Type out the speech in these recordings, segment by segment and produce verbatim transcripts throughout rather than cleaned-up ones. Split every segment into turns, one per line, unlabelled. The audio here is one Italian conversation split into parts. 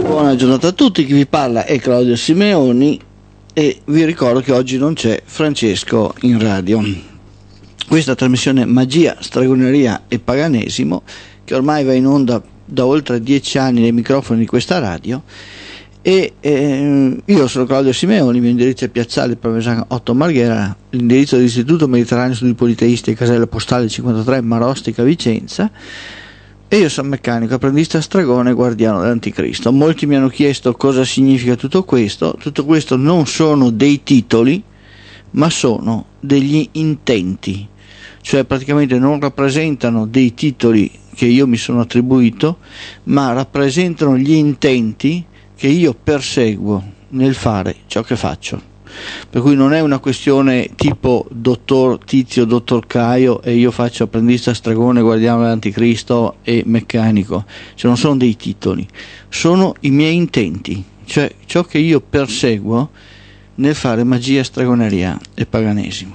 Buona giornata a tutti, chi vi parla è Claudio Simeoni e vi ricordo che oggi non c'è Francesco in radio. Questa trasmissione Magia, Stregoneria e Paganesimo, che ormai va in onda da oltre dieci anni nei microfoni di questa radio, e eh, io sono Claudio Simeoni, il mio indirizzo è Piazzale Parmesan otto Marghera, l'indirizzo dell'Istituto Mediterraneo Studi Politeisti, casella postale cinquantatré Marostica Vicenza, e io sono meccanico, apprendista stregone, guardiano dell'anticristo. Molti mi hanno chiesto cosa significa tutto questo. Tutto questo non sono dei titoli, ma sono degli intenti, cioè praticamente non rappresentano dei titoli che io mi sono attribuito, ma rappresentano gli intenti che io perseguo nel fare ciò che faccio. Per cui non è una questione tipo dottor Tizio, dottor Caio e io faccio apprendista stregone, guardiano dell'anticristo e meccanico, cioè non sono dei titoli, sono i miei intenti, cioè ciò che io perseguo nel fare magia, stregoneria e paganesimo.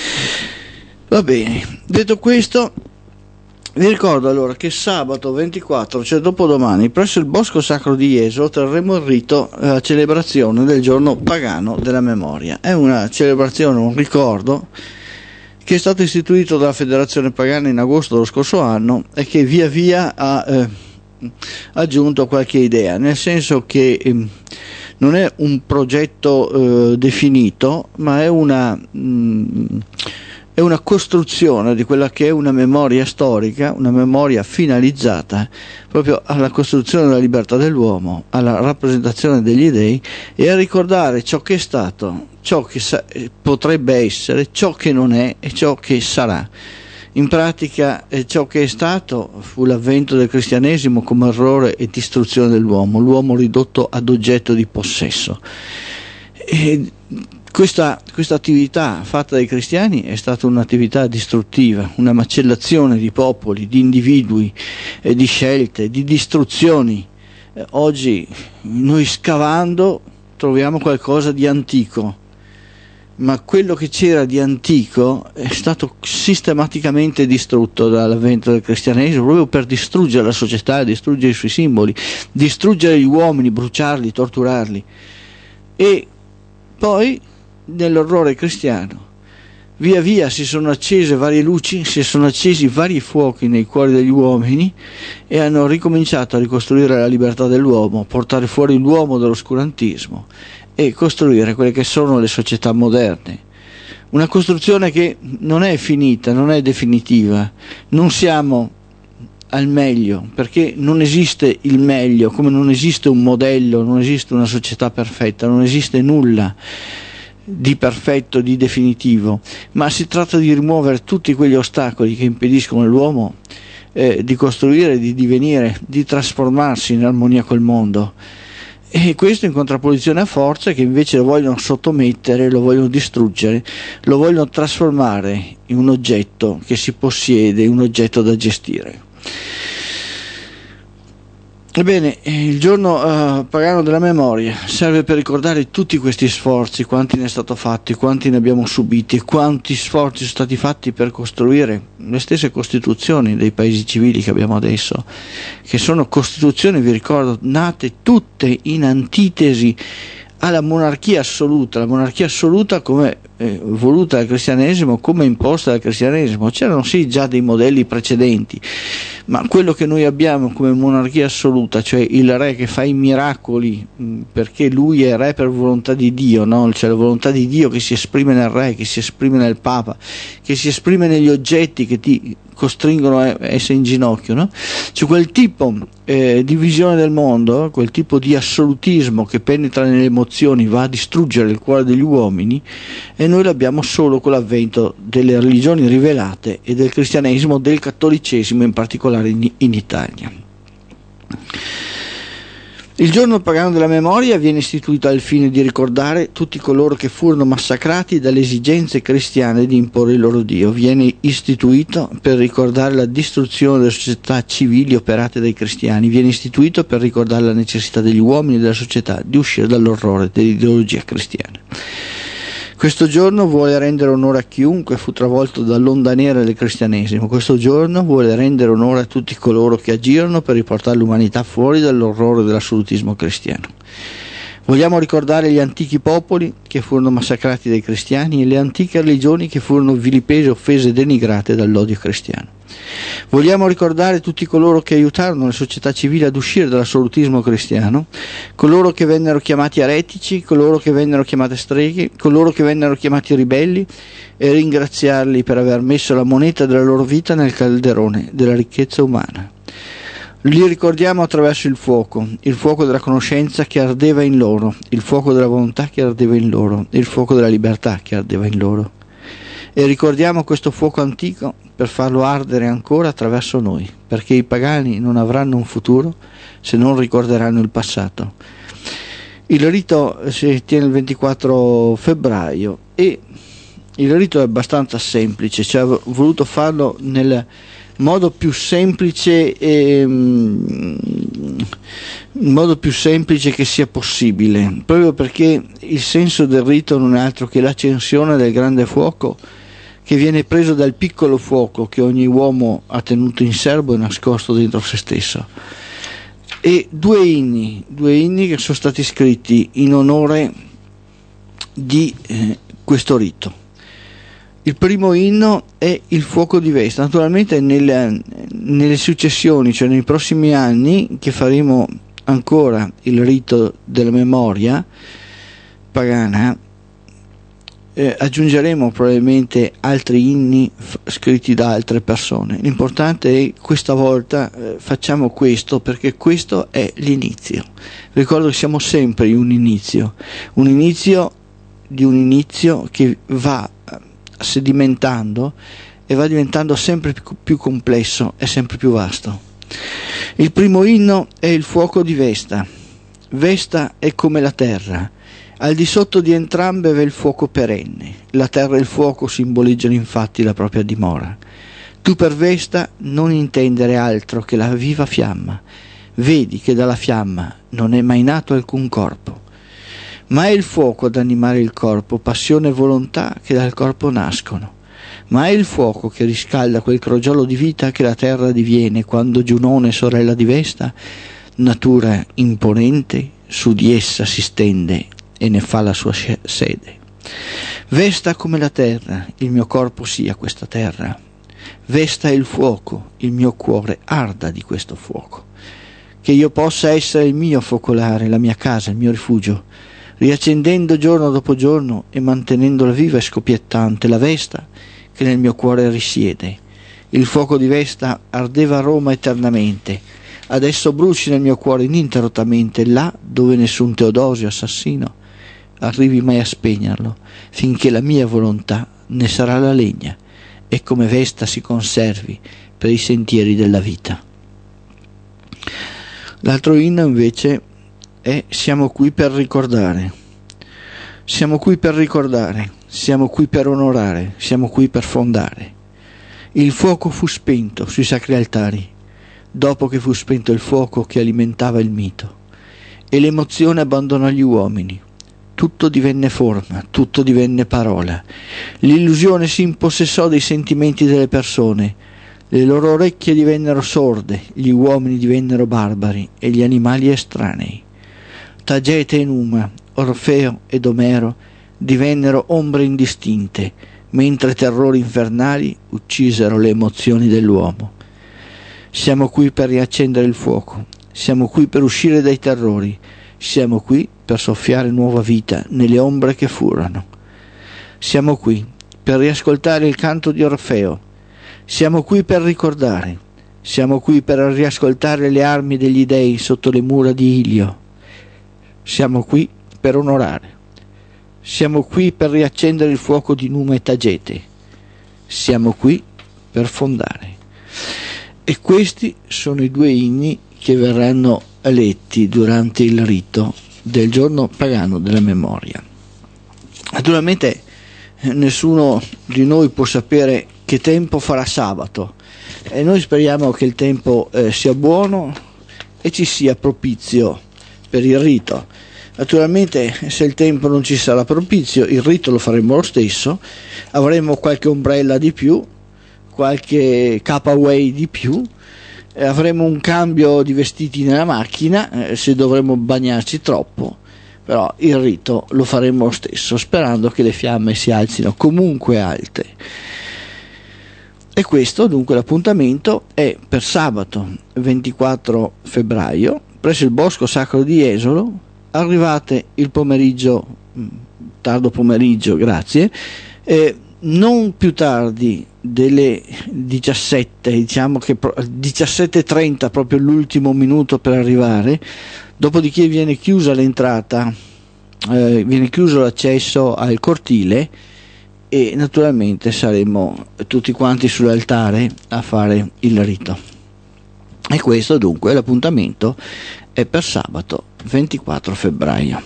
Va bene, detto questo, vi ricordo allora che sabato ventiquattro, cioè dopodomani, presso il Bosco Sacro di Jesolo terremo il rito, la eh, celebrazione del giorno pagano della memoria. È una celebrazione, un ricordo che è stato istituito dalla Federazione Pagana in agosto dello scorso anno e che via via ha eh, aggiunto qualche idea, nel senso che eh, non è un progetto eh, definito, ma è una... Mh, è una costruzione di quella che è una memoria storica, una memoria finalizzata proprio alla costruzione della libertà dell'uomo, alla rappresentazione degli dei e a ricordare ciò che è stato, ciò che sa- potrebbe essere, ciò che non è e ciò che sarà. In pratica eh, ciò che è stato fu l'avvento del cristianesimo come errore e distruzione dell'uomo, l'uomo ridotto ad oggetto di possesso. E Questa, questa attività fatta dai cristiani è stata un'attività distruttiva, una macellazione di popoli, di individui, eh, di scelte, di distruzioni. Eh, oggi noi scavando troviamo qualcosa di antico, ma quello che c'era di antico è stato sistematicamente distrutto dall'avvento del cristianesimo proprio per distruggere la società, distruggere i suoi simboli, distruggere gli uomini, bruciarli, torturarli. E poi nell'orrore cristiano via via si sono accese varie luci, si sono accesi vari fuochi nei cuori degli uomini e hanno ricominciato a ricostruire la libertà dell'uomo, portare fuori l'uomo dall'oscurantismo e costruire quelle che sono le società moderne. Una costruzione che non è finita, non è definitiva, non siamo al meglio, perché non esiste il meglio, come non esiste un modello, non esiste una società perfetta, non esiste nulla di perfetto, di definitivo, ma si tratta di rimuovere tutti quegli ostacoli che impediscono all'uomo eh, di costruire, di divenire, di trasformarsi in armonia col mondo. E questo in contrapposizione a forze che invece lo vogliono sottomettere, lo vogliono distruggere, lo vogliono trasformare in un oggetto che si possiede, un oggetto da gestire. Ebbene, il giorno uh, pagano della memoria serve per ricordare tutti questi sforzi, quanti ne è stato fatti, quanti ne abbiamo subiti, quanti sforzi sono stati fatti per costruire le stesse costituzioni dei paesi civili che abbiamo adesso, che sono costituzioni, vi ricordo, nate tutte in antitesi alla monarchia assoluta, la monarchia assoluta come eh, voluta dal cristianesimo, come imposta dal cristianesimo. C'erano sì già dei modelli precedenti, ma quello che noi abbiamo come monarchia assoluta, cioè il re che fa i miracoli mh, perché lui è re per volontà di Dio, no? Cioè la volontà di Dio che si esprime nel re, che si esprime nel papa, che si esprime negli oggetti che ti costringono a essere in ginocchio, no? C'è quel tipo eh, di visione del mondo, quel tipo di assolutismo che penetra nelle emozioni, va a distruggere il cuore degli uomini, e noi l'abbiamo solo con l'avvento delle religioni rivelate e del cristianesimo, del cattolicesimo in particolare in, in Italia. Il giorno pagano della memoria viene istituito al fine di ricordare tutti coloro che furono massacrati dalle esigenze cristiane di imporre il loro Dio. Viene istituito per ricordare la distruzione delle società civili operate dai cristiani. Viene istituito per ricordare la necessità degli uomini e della società di uscire dall'orrore dell'ideologia cristiana. Questo giorno vuole rendere onore a chiunque fu travolto dall'onda nera del cristianesimo. Questo giorno vuole rendere onore a tutti coloro che agirono per riportare l'umanità fuori dall'orrore dell'assolutismo cristiano. Vogliamo ricordare gli antichi popoli che furono massacrati dai cristiani e le antiche religioni che furono vilipese, offese e denigrate dall'odio cristiano. Vogliamo ricordare tutti coloro che aiutarono le società civili ad uscire dall'assolutismo cristiano, coloro che vennero chiamati eretici, coloro che vennero chiamate streghe, coloro che vennero chiamati ribelli, e ringraziarli per aver messo la moneta della loro vita nel calderone della ricchezza umana. Li ricordiamo attraverso il fuoco, il fuoco della conoscenza che ardeva in loro, il fuoco della volontà che ardeva in loro, il fuoco della libertà che ardeva in loro. E ricordiamo questo fuoco antico per farlo ardere ancora attraverso noi, perché i pagani non avranno un futuro se non ricorderanno il passato. Il rito si tiene il ventiquattro febbraio e il rito è abbastanza semplice, cioè ho voluto farlo nel modo più semplice e, in modo più semplice che sia possibile, proprio perché il senso del rito non è altro che l'accensione del grande fuoco che viene preso dal piccolo fuoco che ogni uomo ha tenuto in serbo e nascosto dentro se stesso. E due inni, due inni che sono stati scritti in onore di eh, questo rito. Il primo inno è il fuoco di Vesta. Naturalmente nelle, nelle successioni, cioè nei prossimi anni, che faremo ancora il rito della memoria pagana, eh, aggiungeremo probabilmente altri inni f- scritti da altre persone. L'importante è questa volta eh, facciamo questo, perché questo è l'inizio. Ricordo che siamo sempre in un inizio, un inizio di un inizio che va sedimentando e va diventando sempre più, più complesso e sempre più vasto. Il primo inno è il fuoco di Vesta. Vesta è come la terra, al di sotto di entrambe v'è il fuoco perenne. La terra e il fuoco simboleggiano infatti la propria dimora. Tu per Vesta non intendere altro che la viva fiamma, vedi che dalla fiamma non è mai nato alcun corpo. Ma è il fuoco ad animare il corpo, passione e volontà che dal corpo nascono. Ma è il fuoco che riscalda quel crogiolo di vita che la terra diviene quando Giunone, sorella di Vesta, natura imponente, su di essa si stende e ne fa la sua sede. Vesta come la terra, il mio corpo sia questa terra. Vesta è il fuoco, il mio cuore arda di questo fuoco. Che io possa essere il mio focolare, la mia casa, il mio rifugio, riaccendendo giorno dopo giorno e mantenendola viva e scoppiettante la Vesta che nel mio cuore risiede. Il fuoco di Vesta ardeva a Roma eternamente, adesso bruci nel mio cuore ininterrottamente, là dove nessun Teodosio assassino arrivi mai a spegnerlo, finché la mia volontà ne sarà la legna e come Vesta si conservi per i sentieri della vita. L'altro inno invece e siamo qui per ricordare, siamo qui per ricordare, siamo qui per onorare, siamo qui per fondare. Il fuoco fu spento sui sacri altari, dopo che fu spento il fuoco che alimentava il mito, e l'emozione abbandonò gli uomini. Tutto divenne forma, tutto divenne parola. L'illusione si impossessò dei sentimenti delle persone, le loro orecchie divennero sorde, gli uomini divennero barbari e gli animali estranei. Tagete e Numa, Orfeo ed Omero divennero ombre indistinte, mentre terrori infernali uccisero le emozioni dell'uomo. Siamo qui per riaccendere il fuoco, siamo qui per uscire dai terrori, siamo qui per soffiare nuova vita nelle ombre che furono. Siamo qui per riascoltare il canto di Orfeo, siamo qui per ricordare, siamo qui per riascoltare le armi degli dei sotto le mura di Ilio. Siamo qui per onorare, siamo qui per riaccendere il fuoco di Numa e Tagete, siamo qui per fondare. E questi sono i due inni che verranno letti durante il rito del giorno pagano della memoria. Naturalmente nessuno di noi può sapere che tempo farà sabato e noi speriamo che il tempo eh, sia buono e ci sia propizio per il rito. Naturalmente, se il tempo non ci sarà propizio, il rito lo faremo lo stesso, avremo qualche ombrella di più, qualche cutaway di più, eh, avremo un cambio di vestiti nella macchina, eh, se dovremo bagnarci troppo, però il rito lo faremo lo stesso, sperando che le fiamme si alzino comunque alte. E questo, dunque, l'appuntamento è per sabato ventiquattro febbraio, presso il Bosco Sacro di Jesolo. Arrivate il pomeriggio, tardo pomeriggio, grazie, eh, non più tardi delle diciassette, diciamo che diciassette e trenta, proprio l'ultimo minuto per arrivare, dopodiché viene chiusa l'entrata, eh, viene chiuso l'accesso al cortile e naturalmente saremo tutti quanti sull'altare a fare il rito. E questo dunque l'appuntamento è per sabato ventiquattro febbraio.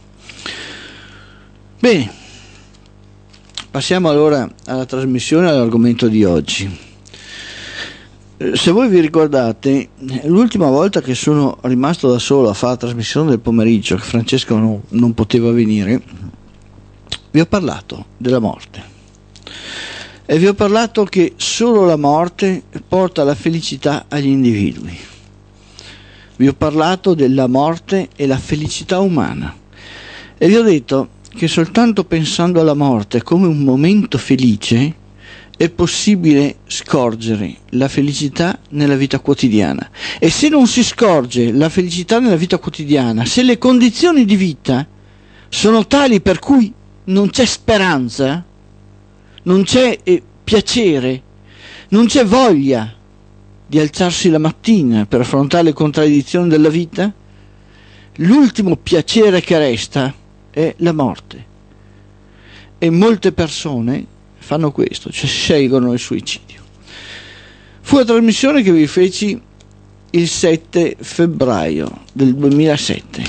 Bene, passiamo allora alla trasmissione, all'argomento di oggi. Se voi vi ricordate, l'ultima volta che sono rimasto da solo a fare la trasmissione del pomeriggio, che Francesco non, non poteva venire, vi ho parlato della morte e vi ho parlato che solo la morte porta la felicità agli individui. Vi ho parlato della morte e la felicità umana e vi ho detto che soltanto pensando alla morte come un momento felice è possibile scorgere la felicità nella vita quotidiana. E se non si scorge la felicità nella vita quotidiana, se le condizioni di vita sono tali per cui non c'è speranza, non c'è eh, piacere, non c'è voglia di alzarsi la mattina per affrontare le contraddizioni della vita, l'ultimo piacere che resta è la morte. E molte persone fanno questo, cioè scelgono il suicidio. Fu la trasmissione che vi feci il sette febbraio del duemilasette.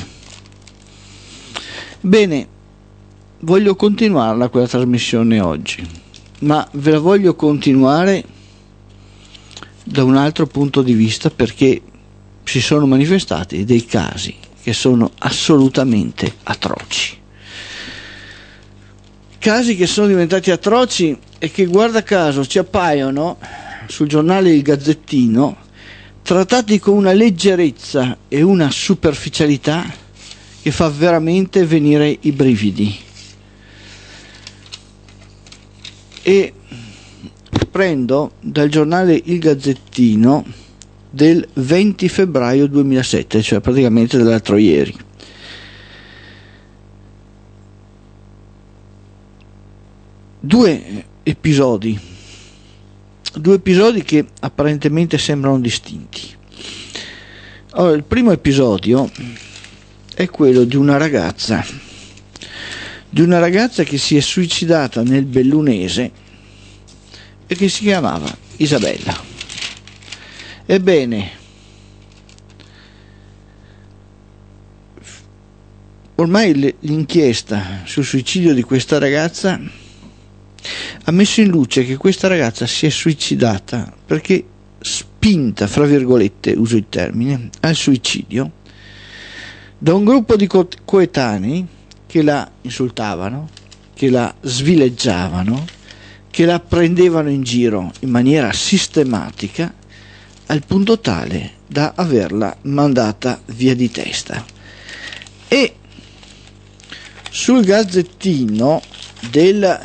Bene, voglio continuarla quella trasmissione oggi, ma ve la voglio continuare da un altro punto di vista, perché si sono manifestati dei casi che sono assolutamente atroci. Casi che sono diventati atroci e che, guarda caso, ci appaiono sul giornale Il Gazzettino, trattati con una leggerezza e una superficialità che fa veramente venire i brividi. E prendo dal giornale Il Gazzettino del venti febbraio duemilasette, cioè praticamente dell'altro ieri. Due episodi, due episodi che apparentemente sembrano distinti. Allora, il primo episodio è quello di una ragazza, di una ragazza che si è suicidata nel Bellunese e che si chiamava Isabella. Ebbene, ormai l'inchiesta sul suicidio di questa ragazza ha messo in luce che questa ragazza si è suicidata perché spinta, fra virgolette, uso il termine, al suicidio da un gruppo di co- coetanei che la insultavano, che la svileggiavano, che la prendevano in giro in maniera sistematica, al punto tale da averla mandata via di testa. E sul Gazzettino del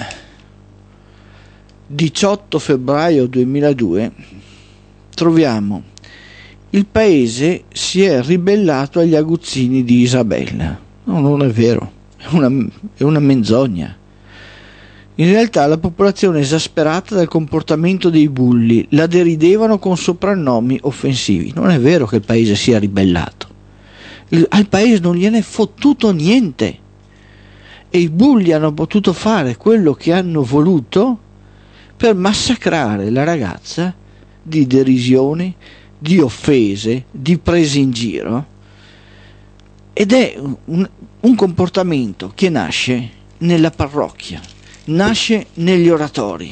diciotto febbraio duemiladue troviamo: il paese si è ribellato agli aguzzini di Isabella. No, non è vero, è una, è una menzogna. In realtà la popolazione, esasperata dal comportamento dei bulli, la deridevano con soprannomi offensivi. Non è vero che il paese sia ribellato. Il, al paese non gliene è fottuto niente. E i bulli hanno potuto fare quello che hanno voluto per massacrare la ragazza di derisioni, di offese, di prese in giro. Ed è un, un comportamento che nasce nella parrocchia, nasce negli oratori.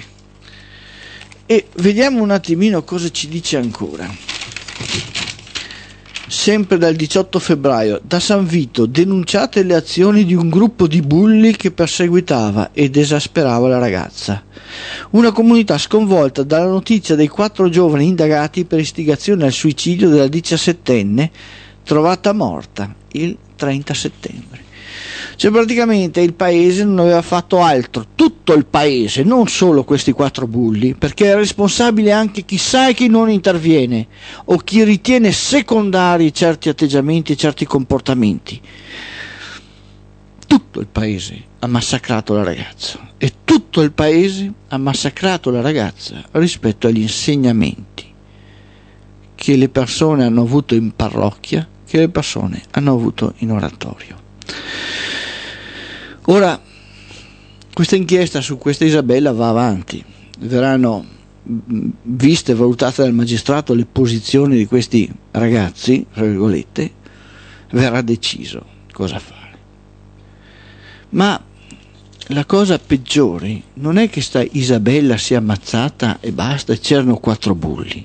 E vediamo un attimino cosa ci dice ancora. sempre dal diciotto febbraio, da San Vito, denunciate le azioni di un gruppo di bulli che perseguitava ed esasperava la ragazza. Una comunità sconvolta dalla notizia dei quattro giovani indagati per istigazione al suicidio della diciassettenne trovata morta il trenta settembre. Cioè praticamente il paese non aveva fatto altro, tutto il paese, non solo questi quattro bulli, perché è responsabile anche chi sa e chi non interviene o chi ritiene secondari certi atteggiamenti e certi comportamenti. Tutto il paese ha massacrato la ragazza e tutto il paese ha massacrato la ragazza rispetto agli insegnamenti che le persone hanno avuto in parrocchia, che le persone hanno avuto in oratorio. Ora, questa inchiesta su questa Isabella va avanti, verranno viste e valutate dal magistrato le posizioni di questi ragazzi, tra virgolette, verrà deciso cosa fare. Ma la cosa peggiore non è che sta Isabella sia ammazzata e basta, e c'erano quattro bulli,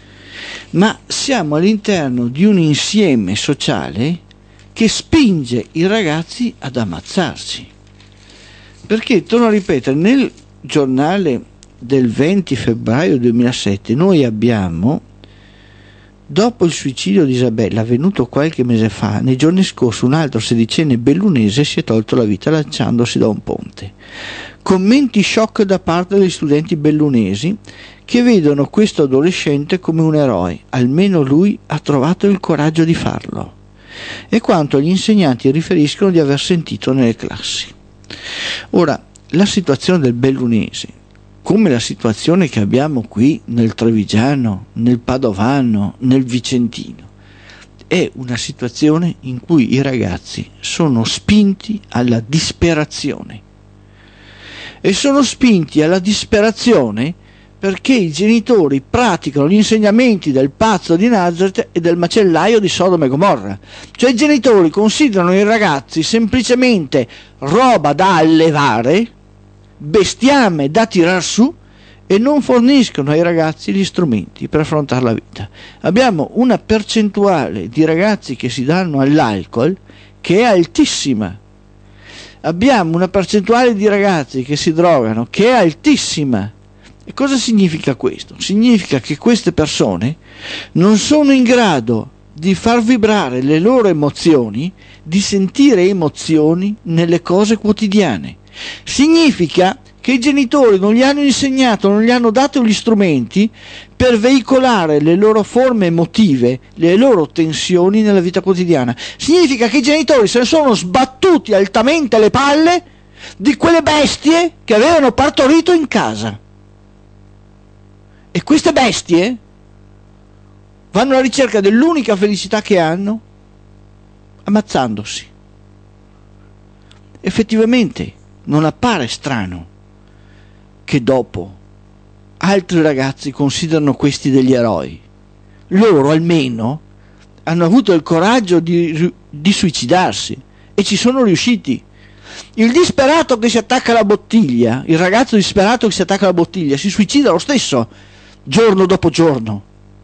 ma siamo all'interno di un insieme sociale che spinge i ragazzi ad ammazzarsi. Perché, torno a ripetere, nel giornale del venti febbraio duemilasette noi abbiamo, dopo il suicidio di Isabella avvenuto qualche mese fa, nei giorni scorsi un altro sedicenne bellunese si è tolto la vita lanciandosi da un ponte. Commenti shock da parte degli studenti bellunesi che vedono questo adolescente come un eroe, almeno lui ha trovato il coraggio di farlo, e quanto gli insegnanti riferiscono di aver sentito nelle classi. Ora, la situazione del bellunese, come la situazione che abbiamo qui nel Trevigiano, nel Padovano, nel Vicentino, è una situazione in cui i ragazzi sono spinti alla disperazione. E sono spinti alla disperazione perché i genitori praticano gli insegnamenti del pazzo di Nazareth e del macellaio di Sodoma e Gomorra. Cioè i genitori considerano i ragazzi semplicemente roba da allevare, bestiame da tirar su, e non forniscono ai ragazzi gli strumenti per affrontare la vita. Abbiamo una percentuale di ragazzi che si danno all'alcol che è altissima. Abbiamo una percentuale di ragazzi che si drogano che è altissima. E cosa significa questo? Significa che queste persone non sono in grado di far vibrare le loro emozioni, di sentire emozioni nelle cose quotidiane. Significa che i genitori non gli hanno insegnato, non gli hanno dato gli strumenti per veicolare le loro forme emotive, le loro tensioni nella vita quotidiana. Significa che i genitori se ne sono sbattuti altamente alle palle di quelle bestie che avevano partorito in casa. E queste bestie vanno alla ricerca dell'unica felicità che hanno, ammazzandosi. Effettivamente non appare strano che dopo altri ragazzi considerano questi degli eroi. Loro almeno hanno avuto il coraggio di, di suicidarsi e ci sono riusciti. Il disperato che si attacca alla bottiglia, il ragazzo disperato che si attacca alla bottiglia, si suicida lo stesso, giorno dopo giorno,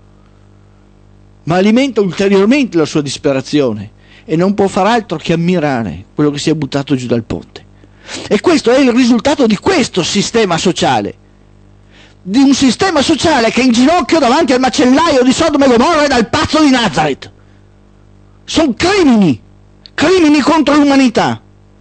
ma alimenta ulteriormente la sua disperazione e non può far altro che ammirare quello che si è buttato giù dal ponte. E questo è il risultato di questo sistema sociale, di un sistema sociale che è in ginocchio davanti al macellaio di Sodoma e Gomorra e dal pazzo di Nazareth. Sono crimini, crimini contro l'umanità.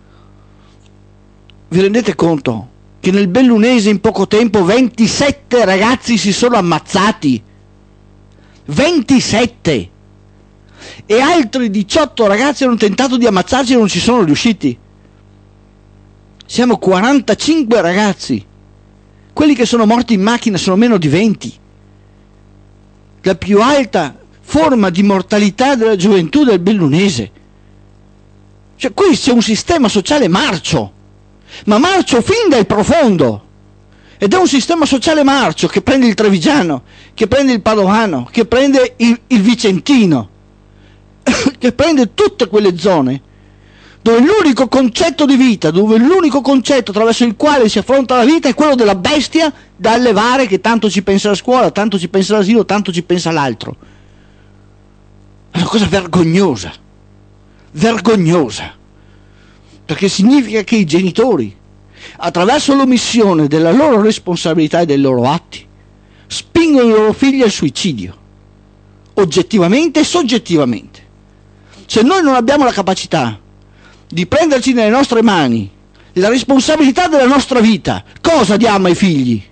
Vi rendete conto che nel bellunese in poco tempo ventisette ragazzi si sono ammazzati? ventisette! E altri diciotto ragazzi hanno tentato di ammazzarsi e non ci sono riusciti. Siamo quarantacinque ragazzi. Quelli che sono morti in macchina sono meno di venti. La più alta forma di mortalità della gioventù del bellunese. Cioè qui c'è un sistema sociale marcio, ma marcio fin dal profondo. Ed è un sistema sociale marcio che prende il trevigiano, che prende il padovano, che prende il, il vicentino, che prende tutte quelle zone dove l'unico concetto di vita, dove l'unico concetto attraverso il quale si affronta la vita è quello della bestia da allevare, che tanto ci pensa la scuola, tanto ci pensa l'asilo, tanto ci pensa l'altro. È una cosa vergognosa, vergognosa, perché significa che i genitori, attraverso l'omissione della loro responsabilità e dei loro atti, spingono i loro figli al suicidio, oggettivamente e soggettivamente. Se noi non abbiamo la capacità di prenderci nelle nostre mani la responsabilità della nostra vita, cosa diamo ai figli?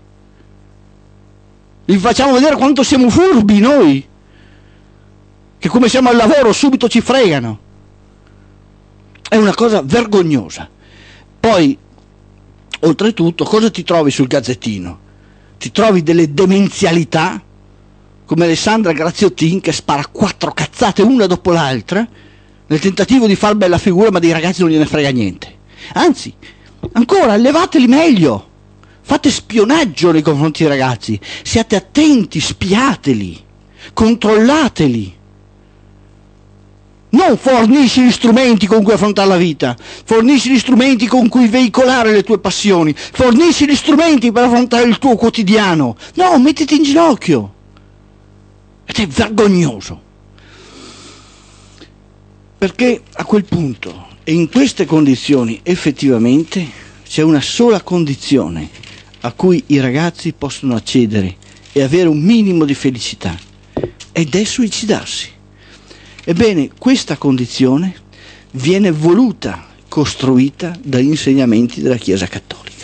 Li facciamo vedere quanto siamo furbi noi, che come siamo al lavoro subito ci fregano. È una cosa vergognosa. Poi, oltretutto, cosa ti trovi sul Gazzettino? Ti trovi delle demenzialità, come Alessandra Graziottin, che spara quattro cazzate una dopo l'altra, nel tentativo di far bella figura, ma dei ragazzi non gliene frega niente. Anzi, ancora, allevateli meglio. Fate spionaggio nei confronti dei ragazzi. Siate attenti, spiateli, controllateli. Non fornisci gli strumenti con cui affrontare la vita, fornisci gli strumenti con cui veicolare le tue passioni, fornisci gli strumenti per affrontare il tuo quotidiano. No, mettiti in ginocchio. Ed è vergognoso. Perché a quel punto e in queste condizioni effettivamente c'è una sola condizione a cui i ragazzi possono accedere e avere un minimo di felicità, ed è suicidarsi. Ebbene, questa condizione viene voluta, costruita dagli insegnamenti della Chiesa Cattolica.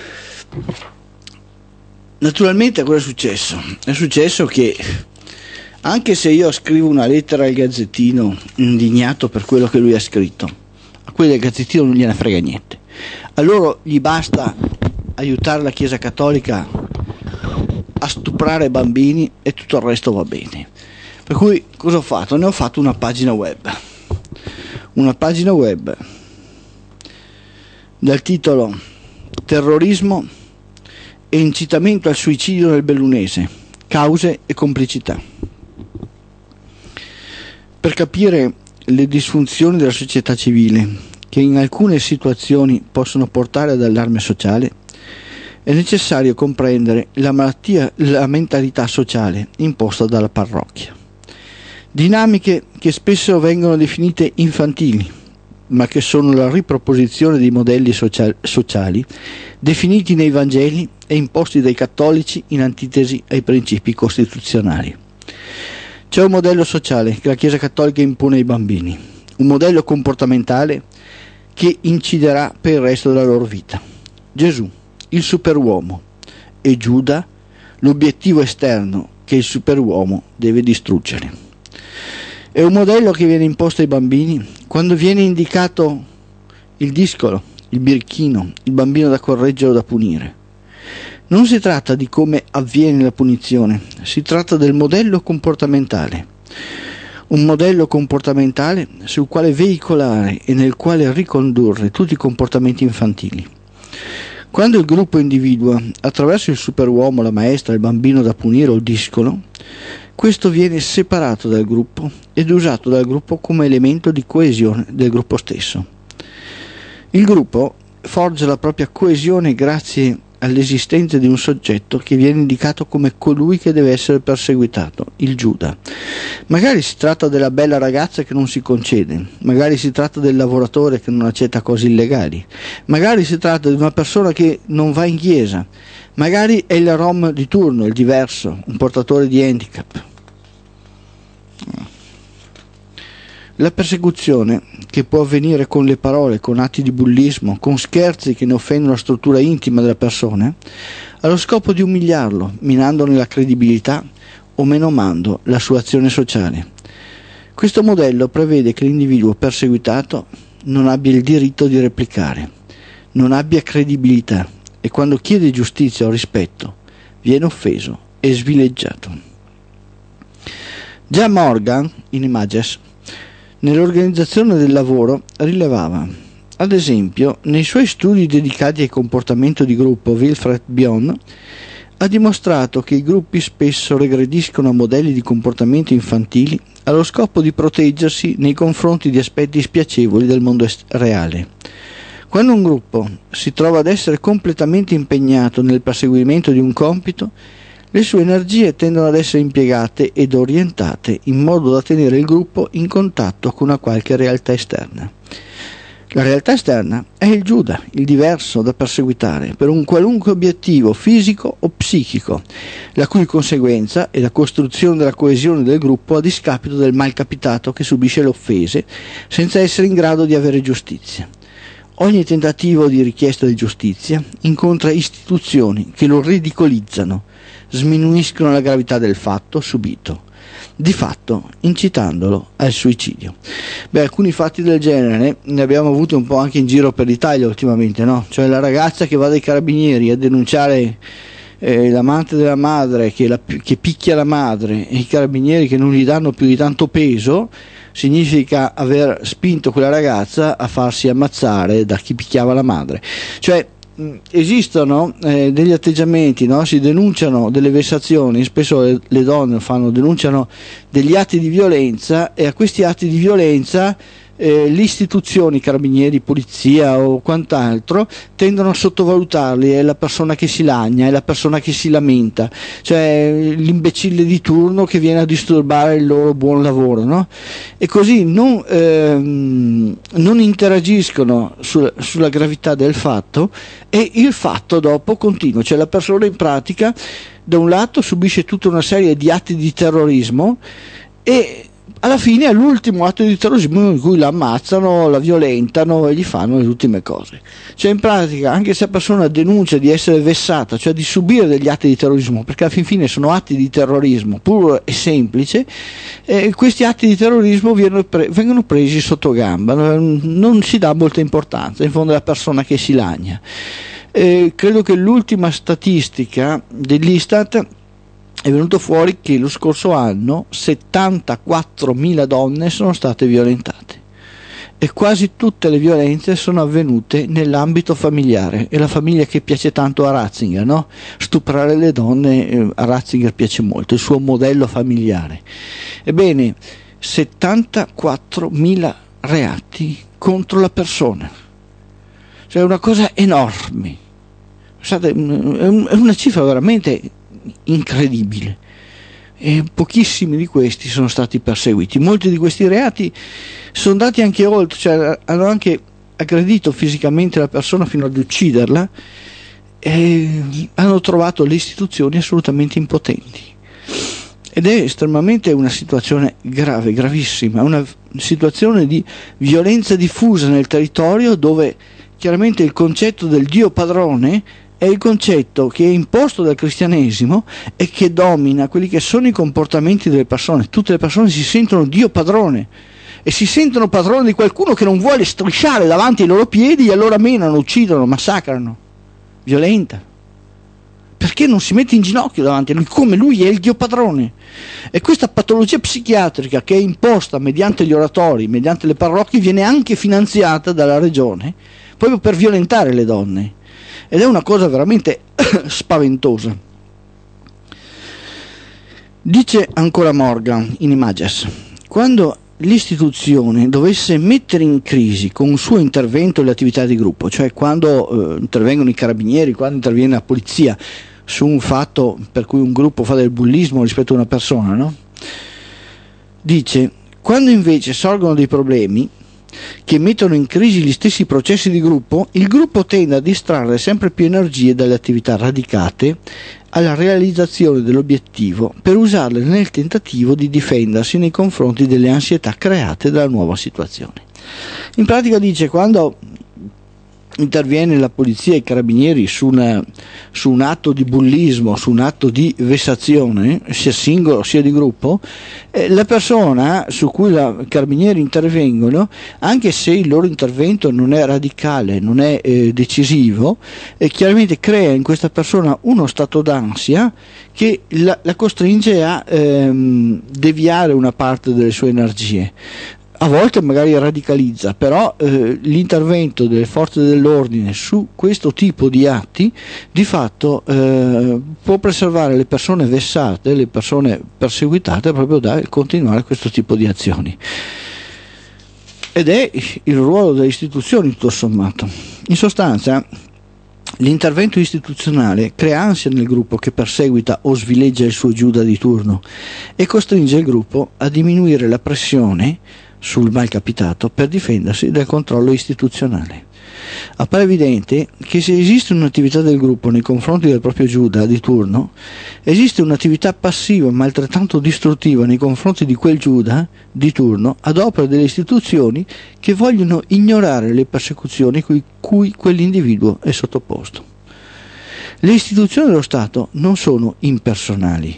Naturalmente cosa è successo? È successo che, anche se io scrivo una lettera al Gazzettino indignato per quello che lui ha scritto, a quelli del Gazzettino non gliene frega niente. A loro gli basta aiutare la Chiesa Cattolica a stuprare bambini e tutto il resto va bene. Per cui cosa ho fatto? Ne ho fatto una pagina web. Una pagina web dal titolo Terrorismo e incitamento al suicidio nel Bellunese, cause e complicità. Per capire le disfunzioni della società civile, che in alcune situazioni possono portare ad allarme sociale, è necessario comprendere la malattia, la mentalità sociale imposta dalla parrocchia. Dinamiche che spesso vengono definite infantili, ma che sono la riproposizione di modelli social, sociali definiti nei Vangeli e imposti dai cattolici in antitesi ai principi costituzionali. C'è un modello sociale che la Chiesa Cattolica impone ai bambini, un modello comportamentale che inciderà per il resto della loro vita. Gesù, il superuomo, e Giuda, l'obiettivo esterno che il superuomo deve distruggere. È un modello che viene imposto ai bambini quando viene indicato il discolo, il birichino, il bambino da correggere o da punire. Non si tratta di come avviene la punizione, si tratta del modello comportamentale. Un modello comportamentale sul quale veicolare e nel quale ricondurre tutti i comportamenti infantili. Quando il gruppo individua, attraverso il superuomo, la maestra, il bambino da punire o il discolo, questo viene separato dal gruppo ed usato dal gruppo come elemento di coesione del gruppo stesso. Il gruppo forgia la propria coesione grazie all'esistenza di un soggetto che viene indicato come colui che deve essere perseguitato, il Giuda. Magari si tratta della bella ragazza che non si concede, magari si tratta del lavoratore che non accetta cose illegali, magari si tratta di una persona che non va in chiesa, magari è il rom di turno, il diverso, un portatore di handicap. La persecuzione, che può avvenire con le parole, con atti di bullismo, con scherzi che ne offendono la struttura intima della persona, ha lo scopo di umiliarlo, minandone la credibilità o menomando la sua azione sociale. Questo modello prevede che l'individuo perseguitato non abbia il diritto di replicare, non abbia credibilità e quando chiede giustizia o rispetto viene offeso e svileggiato. Già Morgan, in Images, nell'organizzazione del lavoro rilevava, ad esempio, nei suoi studi dedicati al comportamento di gruppo, Wilfred Bion ha dimostrato che i gruppi spesso regrediscono a modelli di comportamento infantili allo scopo di proteggersi nei confronti di aspetti spiacevoli del mondo est- reale. Quando un gruppo si trova ad essere completamente impegnato nel perseguimento di un compito, Le sue energie tendono ad essere impiegate ed orientate in modo da tenere il gruppo in contatto con una qualche realtà esterna. La realtà esterna è il Giuda, il diverso da perseguitare, per un qualunque obiettivo fisico o psichico, la cui conseguenza è la costruzione della coesione del gruppo a discapito del malcapitato che subisce le offese senza essere in grado di avere giustizia. Ogni tentativo di richiesta di giustizia incontra istituzioni che lo ridicolizzano, sminuiscono la gravità del fatto subito, di fatto incitandolo al suicidio. Beh, alcuni fatti del genere ne abbiamo avuti un po' anche in giro per l'Italia ultimamente, no? Cioè la ragazza che va dai carabinieri a denunciare eh, l'amante della madre che, la, che picchia la madre, e i carabinieri che non gli danno più di tanto peso, significa aver spinto quella ragazza a farsi ammazzare da chi picchiava la madre. Cioè esistono eh, degli atteggiamenti, no? Si denunciano delle vessazioni, spesso le, le donne fanno, denunciano degli atti di violenza, e a questi atti di violenza eh, le istituzioni, carabinieri, polizia o quant'altro, tendono a sottovalutarli. È la persona che si lagna, è la persona che si lamenta, cioè l'imbecille di turno che viene a disturbare il loro buon lavoro, no? E così non, ehm, non interagiscono sul, sulla gravità del fatto, e il fatto dopo continua, cioè la persona in pratica da un lato subisce tutta una serie di atti di terrorismo, e alla fine è l'ultimo atto di terrorismo in cui la ammazzano, la violentano e gli fanno le ultime cose. Cioè in pratica, anche se la persona denuncia di essere vessata, cioè di subire degli atti di terrorismo, perché alla fin fine sono atti di terrorismo puro e semplice, eh, questi atti di terrorismo vengono, pre- vengono presi sotto gamba, non si dà molta importanza, in fondo è la persona che si lagna. Eh, credo che l'ultima statistica dell'Istat è venuto fuori che lo scorso anno settantaquattromila donne sono state violentate, e quasi tutte le violenze sono avvenute nell'ambito familiare. È la famiglia che piace tanto a Ratzinger, no? Stuprare le donne, eh, a Ratzinger piace molto, il suo modello familiare. Ebbene, settantaquattromila reati contro la persona, cioè è una cosa enorme. È una cifra veramente incredibile, e pochissimi di questi sono stati perseguiti. Molti di questi reati sono andati anche oltre, cioè hanno anche aggredito fisicamente la persona fino ad ucciderla, e hanno trovato le istituzioni assolutamente impotenti. Ed è estremamente una situazione grave, gravissima, una situazione di violenza diffusa nel territorio, dove chiaramente il concetto del Dio padrone è il concetto che è imposto dal cristianesimo e che domina quelli che sono i comportamenti delle persone. Tutte le persone si sentono Dio padrone, e si sentono padrone di qualcuno che non vuole strisciare davanti ai loro piedi, e allora menano, uccidono, massacrano, violenta, perché non si mette in ginocchio davanti a lui, come lui è il Dio padrone. E questa patologia psichiatrica, che è imposta mediante gli oratori, mediante le parrocchie, viene anche finanziata dalla regione proprio per violentare le donne, ed è una cosa veramente spaventosa. Dice ancora Morgan in Images: quando l'istituzione dovesse mettere in crisi con un suo intervento le attività di gruppo, cioè quando eh, intervengono i carabinieri, quando interviene la polizia su un fatto per cui un gruppo fa del bullismo rispetto a una persona, no? Dice: quando invece sorgono dei problemi che mettono in crisi gli stessi processi di gruppo, il gruppo tende a distrarre sempre più energie dalle attività radicate alla realizzazione dell'obiettivo, per usarle nel tentativo di difendersi nei confronti delle ansietà create dalla nuova situazione. In pratica dice, quando interviene la polizia e i carabinieri su, una, su un atto di bullismo, su un atto di vessazione, sia singolo sia di gruppo, eh, la persona su cui i carabinieri intervengono, anche se il loro intervento non è radicale, non è eh, decisivo, eh, chiaramente crea in questa persona uno stato d'ansia che la, la costringe a ehm, deviare una parte delle sue energie. A volte magari radicalizza, però eh, l'intervento delle forze dell'ordine su questo tipo di atti di fatto eh, può preservare le persone vessate, le persone perseguitate, proprio da continuare questo tipo di azioni. Ed è il ruolo delle istituzioni, tutto sommato. In sostanza, L'intervento istituzionale crea ansia nel gruppo che perseguita o svileggia il suo Giuda di turno e costringe il gruppo a diminuire la pressione sul malcapitato per difendersi dal controllo istituzionale. Appare evidente che se esiste un'attività del gruppo nei confronti del proprio Giuda di turno, esiste un'attività passiva ma altrettanto distruttiva nei confronti di quel Giuda di turno ad opera delle istituzioni che vogliono ignorare le persecuzioni cui, cui quell'individuo è sottoposto. Le istituzioni dello Stato non sono impersonali,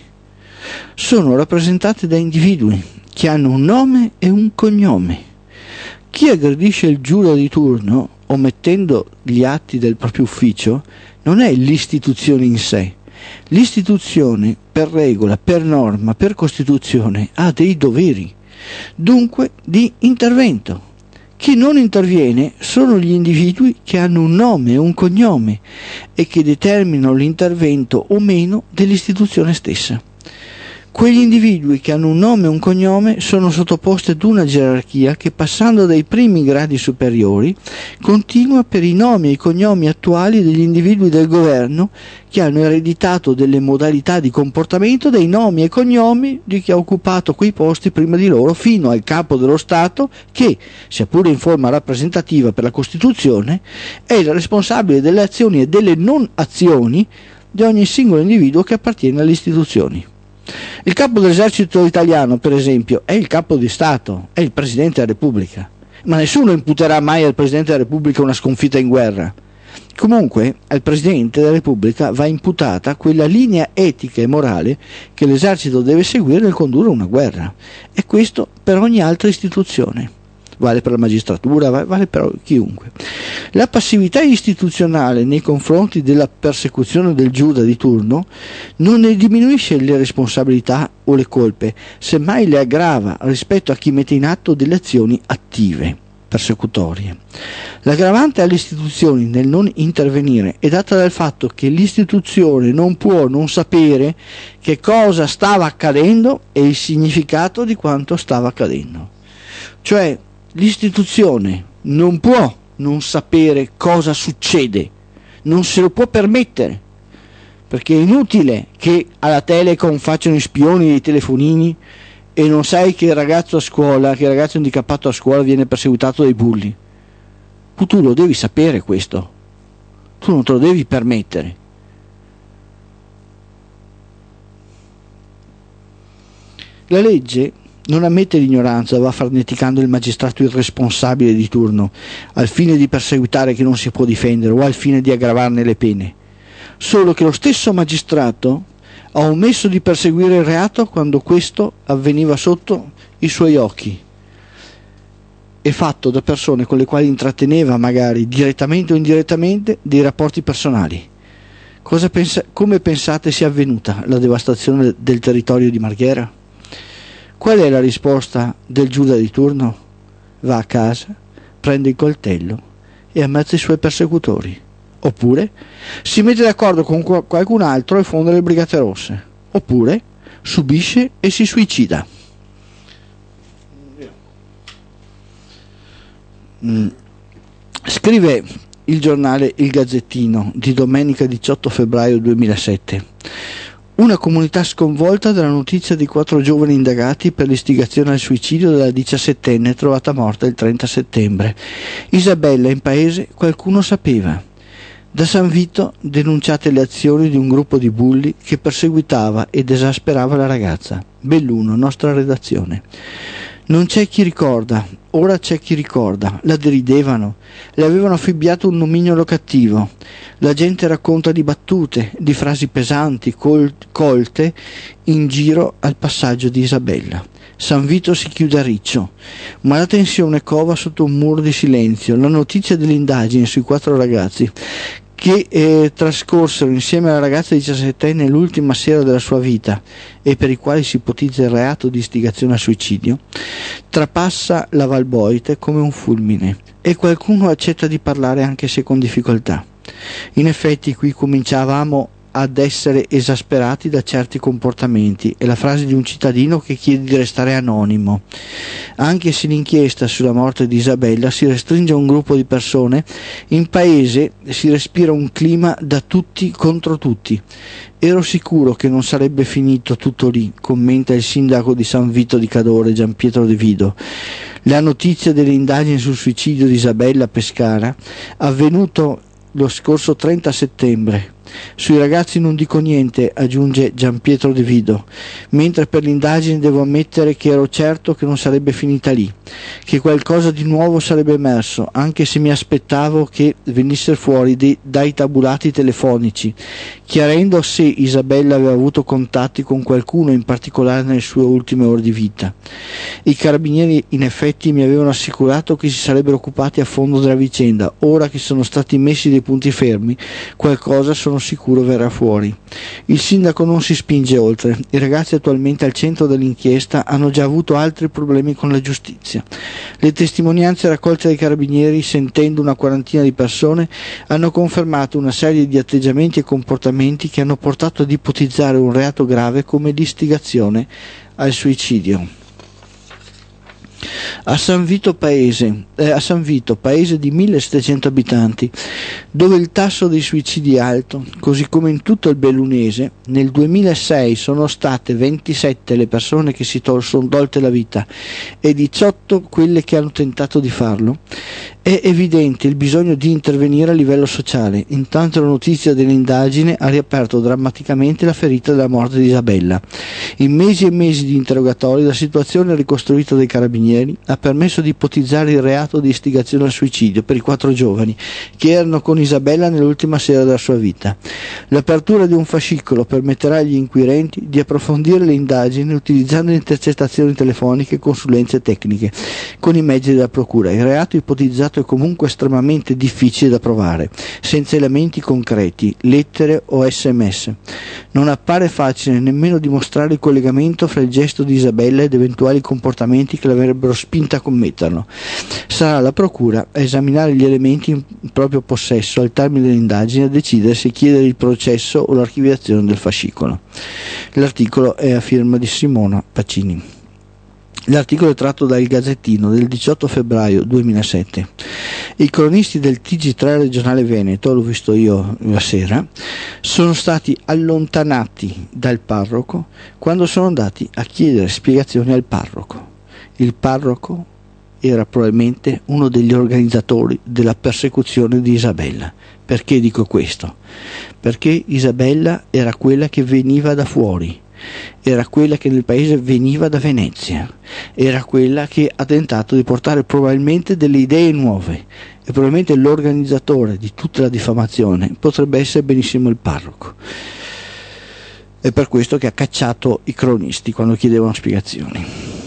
sono rappresentate da individui che hanno un nome e un cognome. Chi aggredisce il Giuda di turno omettendo gli atti del proprio ufficio non è l'istituzione in sé. L'istituzione, per regola, per norma, per Costituzione, ha dei doveri, dunque di intervento. Chi non interviene sono gli individui che hanno un nome e un cognome e che determinano l'intervento o meno dell'istituzione stessa. Quegli individui che hanno un nome e un cognome sono sottoposti ad una gerarchia che, passando dai primi gradi superiori, continua per i nomi e i cognomi attuali degli individui del governo che hanno ereditato delle modalità di comportamento dei nomi e cognomi di chi ha occupato quei posti prima di loro, fino al capo dello Stato che, sia pure in forma rappresentativa per la Costituzione, è il responsabile delle azioni e delle non azioni di ogni singolo individuo che appartiene alle istituzioni. Il capo dell'esercito italiano, per esempio, è il capo di Stato, è il Presidente della Repubblica, ma nessuno imputerà mai al Presidente della Repubblica una sconfitta in guerra. Comunque al Presidente della Repubblica va imputata quella linea etica e morale che l'esercito deve seguire nel condurre una guerra, e questo per ogni altra istituzione. Vale per la magistratura, vale per chiunque. La passività istituzionale nei confronti della persecuzione del Giuda di turno non ne diminuisce le responsabilità o le colpe, semmai le aggrava rispetto a chi mette in atto delle azioni attive, persecutorie. L'aggravante alle istituzioni nel non intervenire è data dal fatto che l'istituzione non può non sapere che cosa stava accadendo e il significato di quanto stava accadendo. Cioè, l'istituzione non può non sapere cosa succede, non se lo può permettere, perché è inutile che alla Telecom facciano i spioni dei telefonini e non sai che il ragazzo a scuola, che il ragazzo handicappato a scuola viene perseguitato dai bulli. Tu lo devi sapere questo, tu non te lo devi permettere. La legge non ammette l'ignoranza, va farneticando il magistrato irresponsabile di turno al fine di perseguitare chi non si può difendere o al fine di aggravarne le pene. Solo che lo stesso magistrato ha omesso di perseguire il reato quando questo avveniva sotto i suoi occhi e fatto da persone con le quali intratteneva, magari direttamente o indirettamente, dei rapporti personali. Cosa pensa- come pensate sia avvenuta la devastazione del territorio di Marghera? Qual è la risposta del Giuda di turno? Va a casa, prende il coltello e ammazza i suoi persecutori. Oppure si mette d'accordo con qualcun altro e fonda le Brigate Rosse. Oppure subisce e si suicida. Mm. Scrive il giornale Il Gazzettino di domenica diciotto febbraio duemilasette. Una comunità sconvolta dalla notizia di quattro giovani indagati per l'istigazione al suicidio della diciassettenne trovata morta il trenta settembre. Isabella in paese qualcuno sapeva. Da San Vito denunciate le azioni di un gruppo di bulli che perseguitava ed esasperava la ragazza. Belluno, nostra redazione. Non c'è chi ricorda, ora c'è chi ricorda, la deridevano, le avevano affibbiato un nomignolo cattivo. La gente racconta di battute, di frasi pesanti, col- colte in giro al passaggio di Isabella. San Vito si chiude a riccio, ma la tensione cova sotto un muro di silenzio. La notizia dell'indagine sui quattro ragazzi che eh, trascorsero insieme alla ragazza diciassettenne l'ultima sera della sua vita e per i quali si ipotizza il reato di istigazione al suicidio, trapassa la Valboite come un fulmine e qualcuno accetta di parlare anche se con difficoltà. In effetti qui cominciavamo ad essere esasperati da certi comportamenti. È la frase di un cittadino che chiede di restare anonimo. Anche se l'inchiesta sulla morte di Isabella si restringe a un gruppo di persone, in paese si respira un clima da tutti contro tutti. Ero sicuro che non sarebbe finito tutto lì, commenta il sindaco di San Vito di Cadore, Gianpietro De Vido. La notizia delle indagini sul suicidio di Isabella a Pescara, avvenuto lo scorso trenta settembre. Sui ragazzi non dico niente, aggiunge Gianpietro De Vido, mentre per l'indagine devo ammettere che ero certo che non sarebbe finita lì, che qualcosa di nuovo sarebbe emerso, anche se mi aspettavo che venisse fuori dei, dai tabulati telefonici, chiarendo se Isabella aveva avuto contatti con qualcuno in particolare nelle sue ultime ore di vita. I carabinieri in effetti mi avevano assicurato che si sarebbero occupati a fondo della vicenda. Ora che sono stati messi dei punti fermi, qualcosa sono sicuro verrà fuori. Il sindaco non si spinge oltre. I ragazzi attualmente al centro dell'inchiesta hanno già avuto altri problemi con la giustizia. Le testimonianze raccolte dai carabinieri, sentendo una quarantina di persone, hanno confermato una serie di atteggiamenti e comportamenti che hanno portato ad ipotizzare un reato grave come l'istigazione al suicidio. A San Vito paese, eh, a San Vito, paese di millesettecento abitanti, dove il tasso dei suicidi è alto, così come in tutto il bellunese, nel duemilasei sono state ventisette le persone che si tol- sono tolte la vita e diciotto quelle che hanno tentato di farlo. È evidente il bisogno di intervenire a livello sociale. Intanto la notizia dell'indagine ha riaperto drammaticamente la ferita della morte di Isabella. In mesi e mesi di interrogatori la situazione ricostruita dai carabinieri ha permesso di ipotizzare il reato di istigazione al suicidio per i quattro giovani che erano con Isabella nell'ultima sera della sua vita. L'apertura di un fascicolo permetterà agli inquirenti di approfondire le indagini utilizzando intercettazioni telefoniche e consulenze tecniche con i mezzi della procura. Il reato ipotizzato è comunque estremamente difficile da provare, senza elementi concreti, lettere o sms. Non appare facile nemmeno dimostrare il collegamento fra il gesto di Isabella ed eventuali comportamenti che l'avrebbero spinta a commetterlo. Sarà la procura a esaminare gli elementi in proprio possesso al termine dell'indagine a decidere se chiedere il processo o l'archiviazione del fascicolo. L'articolo è a firma di Simona Pacini. L'articolo è tratto dal Gazzettino del diciotto febbraio duemilasette. I cronisti del T G tre regionale Veneto, l'ho visto io la sera, sono stati allontanati dal parroco quando sono andati a chiedere spiegazioni al parroco. Il parroco era probabilmente uno degli organizzatori della persecuzione di Isabella. Perché dico questo? Perché Isabella era quella che veniva da fuori. Era quella che nel paese veniva da Venezia, era quella che ha tentato di portare probabilmente delle idee nuove e probabilmente l'organizzatore di tutta la diffamazione potrebbe essere benissimo il parroco. È per questo che ha cacciato i cronisti quando chiedevano spiegazioni.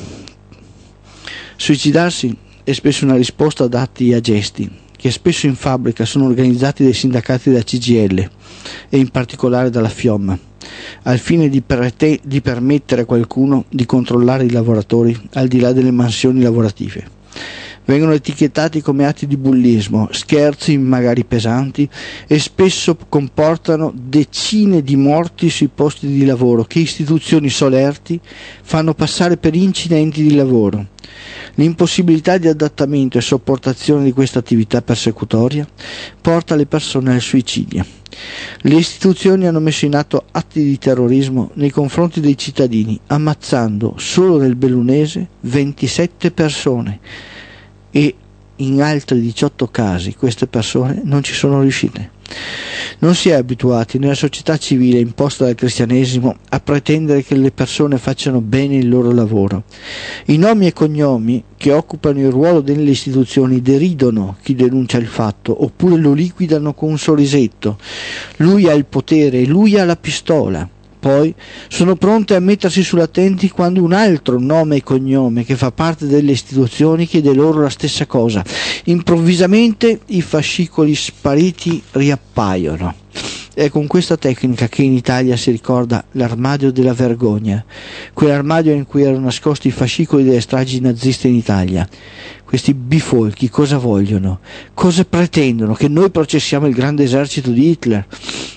Suicidarsi è spesso una risposta ad atti e a gesti che spesso in fabbrica sono organizzati dai sindacati della C G I L e in particolare dalla FIOM, al fine di, prete- di permettere a qualcuno di controllare i lavoratori al di là delle mansioni lavorative. Vengono etichettati come atti di bullismo, scherzi magari pesanti e spesso comportano decine di morti sui posti di lavoro che istituzioni solerti fanno passare per incidenti di lavoro. L'impossibilità di adattamento e sopportazione di questa attività persecutoria porta le persone al suicidio. Le istituzioni hanno messo in atto atti di terrorismo nei confronti dei cittadini, ammazzando solo nel bellunese ventisette persone e in altri diciotto casi queste persone non ci sono riuscite. Non si è abituati nella società civile imposta dal cristianesimo a pretendere che le persone facciano bene il loro lavoro. I nomi e cognomi che occupano il ruolo delle istituzioni deridono chi denuncia il fatto oppure lo liquidano con un sorrisetto. Lui ha il potere e lui ha la pistola. Poi sono pronte a mettersi sull'attenti quando un altro nome e cognome che fa parte delle istituzioni chiede loro la stessa cosa. Improvvisamente i fascicoli spariti riappaiono. È con questa tecnica che in Italia si ricorda l'armadio della vergogna, quell'armadio in cui erano nascosti i fascicoli delle stragi naziste in Italia. Questi bifolchi cosa vogliono? Cosa pretendono? Che noi processiamo il grande esercito di Hitler?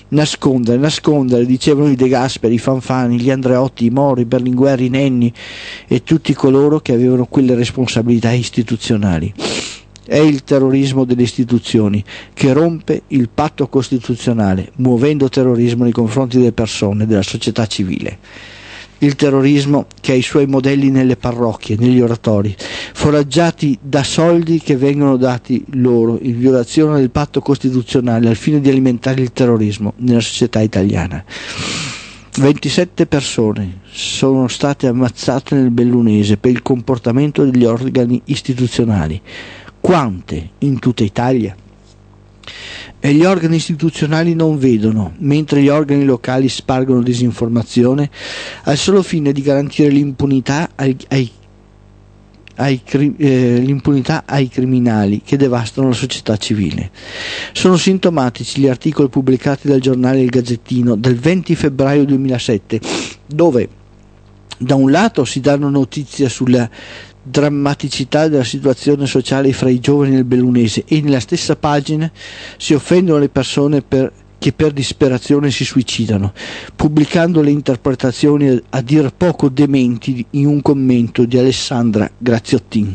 Nascondere, nascondere, dicevano i De Gasperi, i Fanfani, gli Andreotti, i Mori, i Berlinguer, i Nenni e tutti coloro che avevano quelle responsabilità istituzionali. È il terrorismo delle istituzioni che rompe il patto costituzionale, muovendo terrorismo nei confronti delle persone, della società civile. Il terrorismo che ha i suoi modelli nelle parrocchie, negli oratori, foraggiati da soldi che vengono dati loro in violazione del patto costituzionale al fine di alimentare il terrorismo nella società italiana. ventisette persone sono state ammazzate nel Bellunese per il comportamento degli organi istituzionali. Quante in tutta Italia? E gli organi istituzionali non vedono, mentre gli organi locali spargono disinformazione al solo fine di garantire l'impunità ai, ai, ai, eh, l'impunità ai criminali che devastano la società civile. Sono sintomatici gli articoli pubblicati dal giornale Il Gazzettino del venti febbraio duemilasette, dove da un lato si danno notizie sulla drammaticità della situazione sociale fra i giovani del Bellunese e nella stessa pagina si offendono le persone per, che per disperazione si suicidano, pubblicando le interpretazioni a dir poco dementi in un commento di Alessandra Graziottin.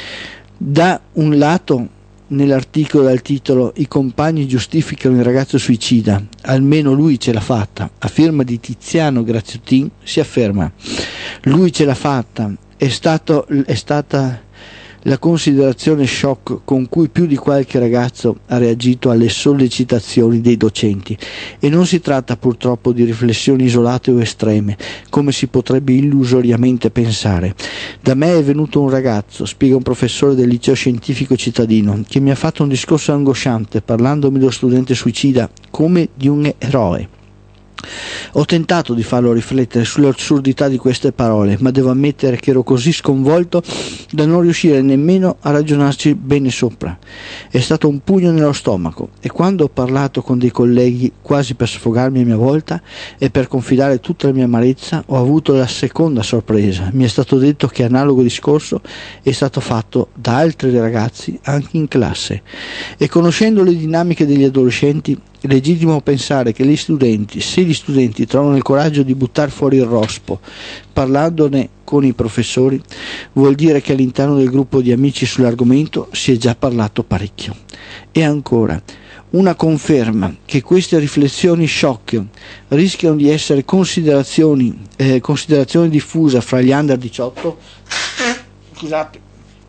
Da un lato, nell'articolo dal titolo "I compagni giustificano il ragazzo suicida, almeno lui ce l'ha fatta", a firma di Tiziano Graziottin, si afferma: lui ce l'ha fatta. È, stato, è stata la considerazione shock con cui più di qualche ragazzo ha reagito alle sollecitazioni dei docenti, e non si tratta purtroppo di riflessioni isolate o estreme, come si potrebbe illusoriamente pensare. Da me è venuto un ragazzo, spiega un professore del liceo scientifico cittadino, che mi ha fatto un discorso angosciante parlandomi dello studente suicida come di un eroe. Ho tentato di farlo riflettere sull'assurdità di queste parole, ma devo ammettere che ero così sconvolto da non riuscire nemmeno a ragionarci bene sopra. È stato un pugno nello stomaco, e quando ho parlato con dei colleghi, quasi per sfogarmi a mia volta e per confidare tutta la mia amarezza, ho avuto la seconda sorpresa. Mi è stato detto che analogo discorso è stato fatto da altri ragazzi anche in classe, e conoscendo le dinamiche degli adolescenti è legittimo pensare che gli studenti, se gli studenti trovano il coraggio di buttare fuori il rospo parlandone con i professori, vuol dire che all'interno del gruppo di amici sull'argomento si è già parlato parecchio. E ancora, una conferma che queste riflessioni shock rischiano di essere considerazioni, eh, considerazione diffusa fra gli under diciotto, scusate,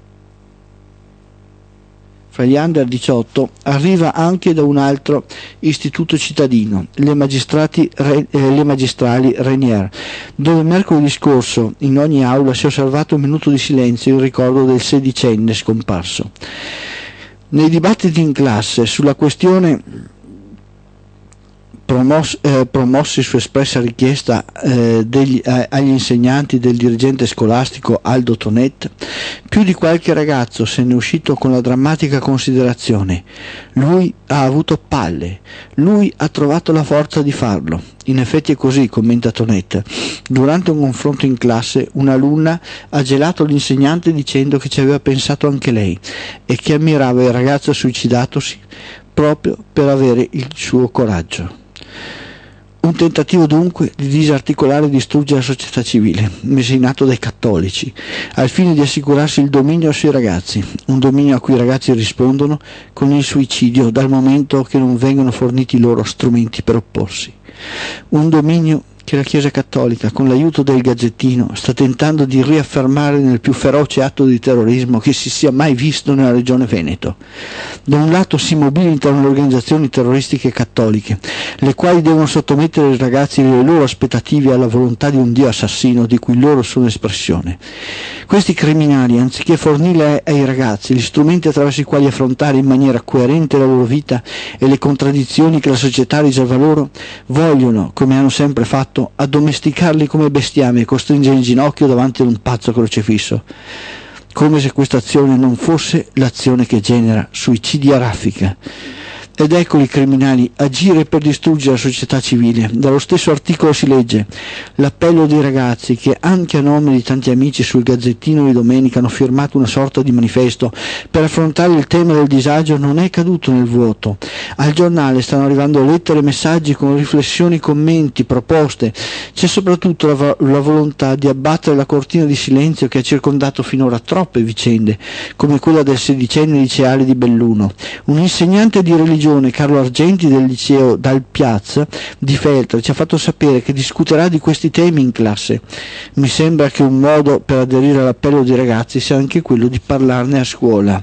fra gli under diciotto, arriva anche da un altro istituto cittadino, le, magistrati, eh, le magistrali Rainier, dove mercoledì scorso in ogni aula si è osservato un minuto di silenzio in ricordo del sedicenne scomparso. Nei dibattiti in classe sulla questione Promos, eh, promossi su espressa richiesta eh, degli, eh, agli insegnanti del dirigente scolastico Aldo Tonet, più di qualche ragazzo se ne è uscito con la drammatica considerazione: lui ha avuto palle, lui ha trovato la forza di farlo. In effetti è così, commenta Tonet. Durante un confronto in classe un'alunna ha gelato l'insegnante dicendo che ci aveva pensato anche lei e che ammirava il ragazzo suicidatosi proprio per avere il suo coraggio. Un tentativo dunque di disarticolare e distruggere la società civile, messo in atto dai cattolici, al fine di assicurarsi il dominio sui ragazzi, un dominio a cui i ragazzi rispondono con il suicidio dal momento che non vengono forniti loro strumenti per opporsi. Un dominio che la Chiesa Cattolica, con l'aiuto del Gazzettino, sta tentando di riaffermare nel più feroce atto di terrorismo che si sia mai visto nella regione Veneto. Da un lato si mobilitano le organizzazioni terroristiche cattoliche, le quali devono sottomettere i ragazzi e le loro aspettative alla volontà di un Dio assassino di cui loro sono espressione. Questi criminali, anziché fornire ai ragazzi gli strumenti attraverso i quali affrontare in maniera coerente la loro vita e le contraddizioni che la società riserva loro, vogliono, come hanno sempre fatto, addomesticarli come bestiame e costringere in ginocchio davanti ad un pazzo crocifisso, come se questa azione non fosse l'azione che genera suicidi a raffica. Ed eccoli i criminali, agire per distruggere la società civile. Dallo stesso articolo si legge: l'appello dei ragazzi, che anche a nome di tanti amici sul Gazzettino di domenica hanno firmato una sorta di manifesto per affrontare il tema del disagio, non è caduto nel vuoto. Al giornale stanno arrivando lettere e messaggi con riflessioni, commenti, proposte. C'è soprattutto la, vo- la volontà di abbattere la cortina di silenzio che ha circondato finora troppe vicende, come quella del sedicenne liceale di Belluno. Un insegnante di religione, Carlo Argenti, del liceo Dal Piazza di Feltre, ci ha fatto sapere che discuterà di questi temi in classe. Mi sembra che un modo per aderire all'appello dei ragazzi sia anche quello di parlarne a scuola.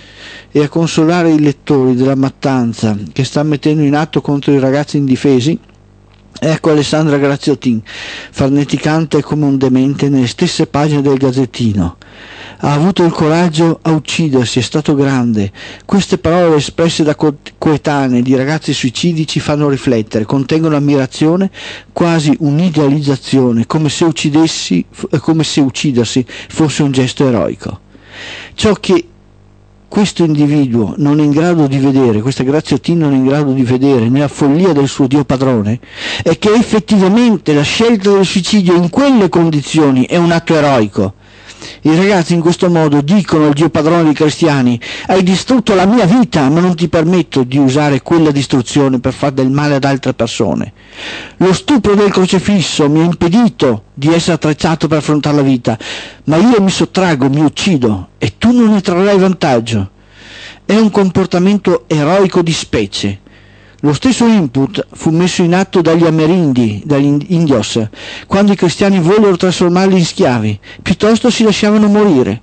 E a consolare i lettori della mattanza che sta mettendo in atto contro i ragazzi indifesi, ecco Alessandra Graziottin, farneticante come un demente nelle stesse pagine del Gazzettino. Ha avuto il coraggio a uccidersi, è stato grande. Queste parole espresse da co- coetanei di ragazzi suicidi ci fanno riflettere, contengono ammirazione, quasi un'idealizzazione, come se uccidessi, come se uccidersi fosse un gesto eroico. Ciò che questo individuo non è in grado di vedere, questa Graziottin non è in grado di vedere nella follia del suo Dio padrone, è che effettivamente la scelta del suicidio in quelle condizioni è un atto eroico. I ragazzi in questo modo dicono al Dio padrone dei cristiani: hai distrutto la mia vita, ma non ti permetto di usare quella distruzione per far del male ad altre persone. Lo stupro del crocefisso mi ha impedito di essere attrezzato per affrontare la vita, ma io mi sottraggo, mi uccido e tu non ne trarrai vantaggio. È un comportamento eroico di specie. Lo stesso input fu messo in atto dagli amerindi, dagli indios, quando i cristiani vollero trasformarli in schiavi, piuttosto si lasciavano morire.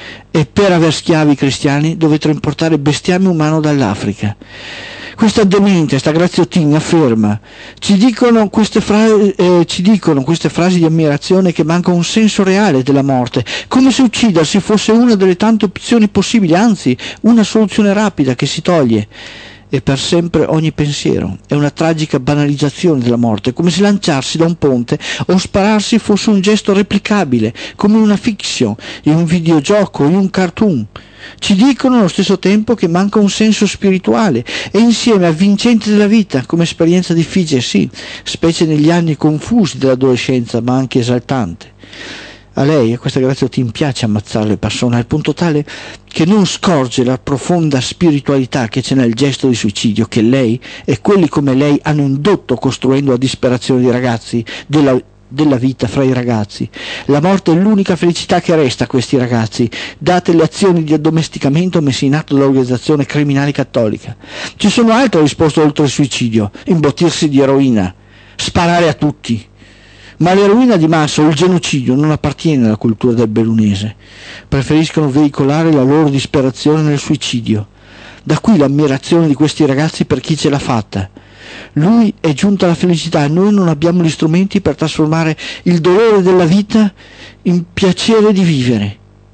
E per aver schiavi cristiani dovettero importare bestiame umano dall'Africa. Questa demente, sta Graziottin, afferma: ci dicono, queste frasi, eh, ci dicono queste frasi di ammirazione che manca un senso reale della morte, come se uccidersi fosse una delle tante opzioni possibili, anzi una soluzione rapida che si toglie. E per sempre ogni pensiero. È una tragica banalizzazione della morte, come se lanciarsi da un ponte o spararsi fosse un gesto replicabile, come in una fiction, in un videogioco, in un cartoon. Ci dicono allo stesso tempo che manca un senso spirituale e insieme avvincente della vita, come esperienza difficile, sì, specie negli anni confusi dell'adolescenza, ma anche esaltante. A lei, a questa Graziottin, piace ammazzare le persone al punto tale che non scorge la profonda spiritualità che c'è nel gesto di suicidio che lei e quelli come lei hanno indotto costruendo la disperazione dei ragazzi, della, della vita fra i ragazzi. La morte è l'unica felicità che resta a questi ragazzi, date le azioni di addomesticamento messe in atto dall'organizzazione criminale cattolica. Ci sono altre risposte oltre il suicidio: imbottirsi di eroina, sparare a tutti. Ma l'eroina di massa o il genocidio non appartiene alla cultura del bellunese. Preferiscono veicolare la loro disperazione nel suicidio. Da qui l'ammirazione di questi ragazzi per chi ce l'ha fatta. Lui è giunto alla felicità e noi non abbiamo gli strumenti per trasformare il dolore della vita in piacere di vivere.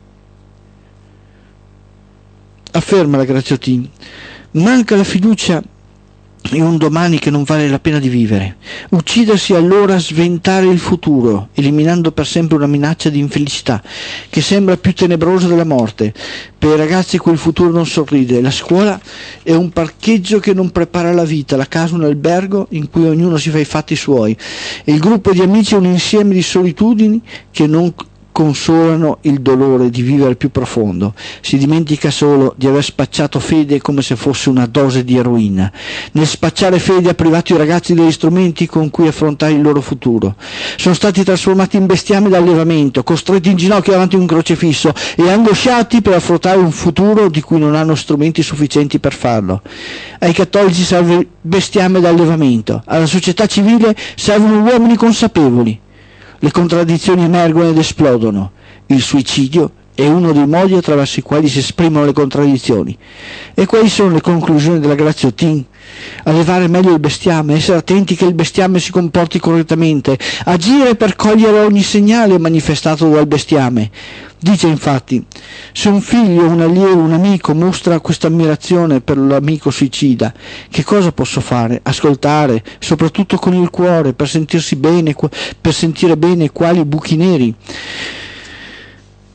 Afferma la Graziottin: manca la fiducia in un domani che non vale la pena di vivere. Uccidersi allora sventare il futuro, eliminando per sempre una minaccia di infelicità che sembra più tenebrosa della morte. Per i ragazzi quel futuro non sorride. La scuola è un parcheggio che non prepara la vita, la casa un albergo in cui ognuno si fa i fatti suoi. Il gruppo di amici è un insieme di solitudini che non consolano il dolore di vivere più profondo. Si dimentica solo di aver spacciato fede come se fosse una dose di eroina. Nel spacciare fede ha privato i ragazzi degli strumenti con cui affrontare il loro futuro. Sono stati trasformati in bestiame d'allevamento, costretti in ginocchio davanti a un crocefisso e angosciati per affrontare un futuro di cui non hanno strumenti sufficienti per farlo. Ai cattolici serve bestiame d'allevamento, alla società civile servono uomini consapevoli. Le contraddizioni emergono ed esplodono. Il suicidio è uno dei modi attraverso i quali si esprimono le contraddizioni. E quali sono le conclusioni della Graziottin? Allevare meglio il bestiame, essere attenti che il bestiame si comporti correttamente, agire per cogliere ogni segnale manifestato dal bestiame. Dice infatti: se un figlio, un allievo, un amico mostra questa ammirazione per l'amico suicida, che cosa posso fare? Ascoltare, soprattutto con il cuore, per sentirsi bene, per sentire bene quali buchi neri.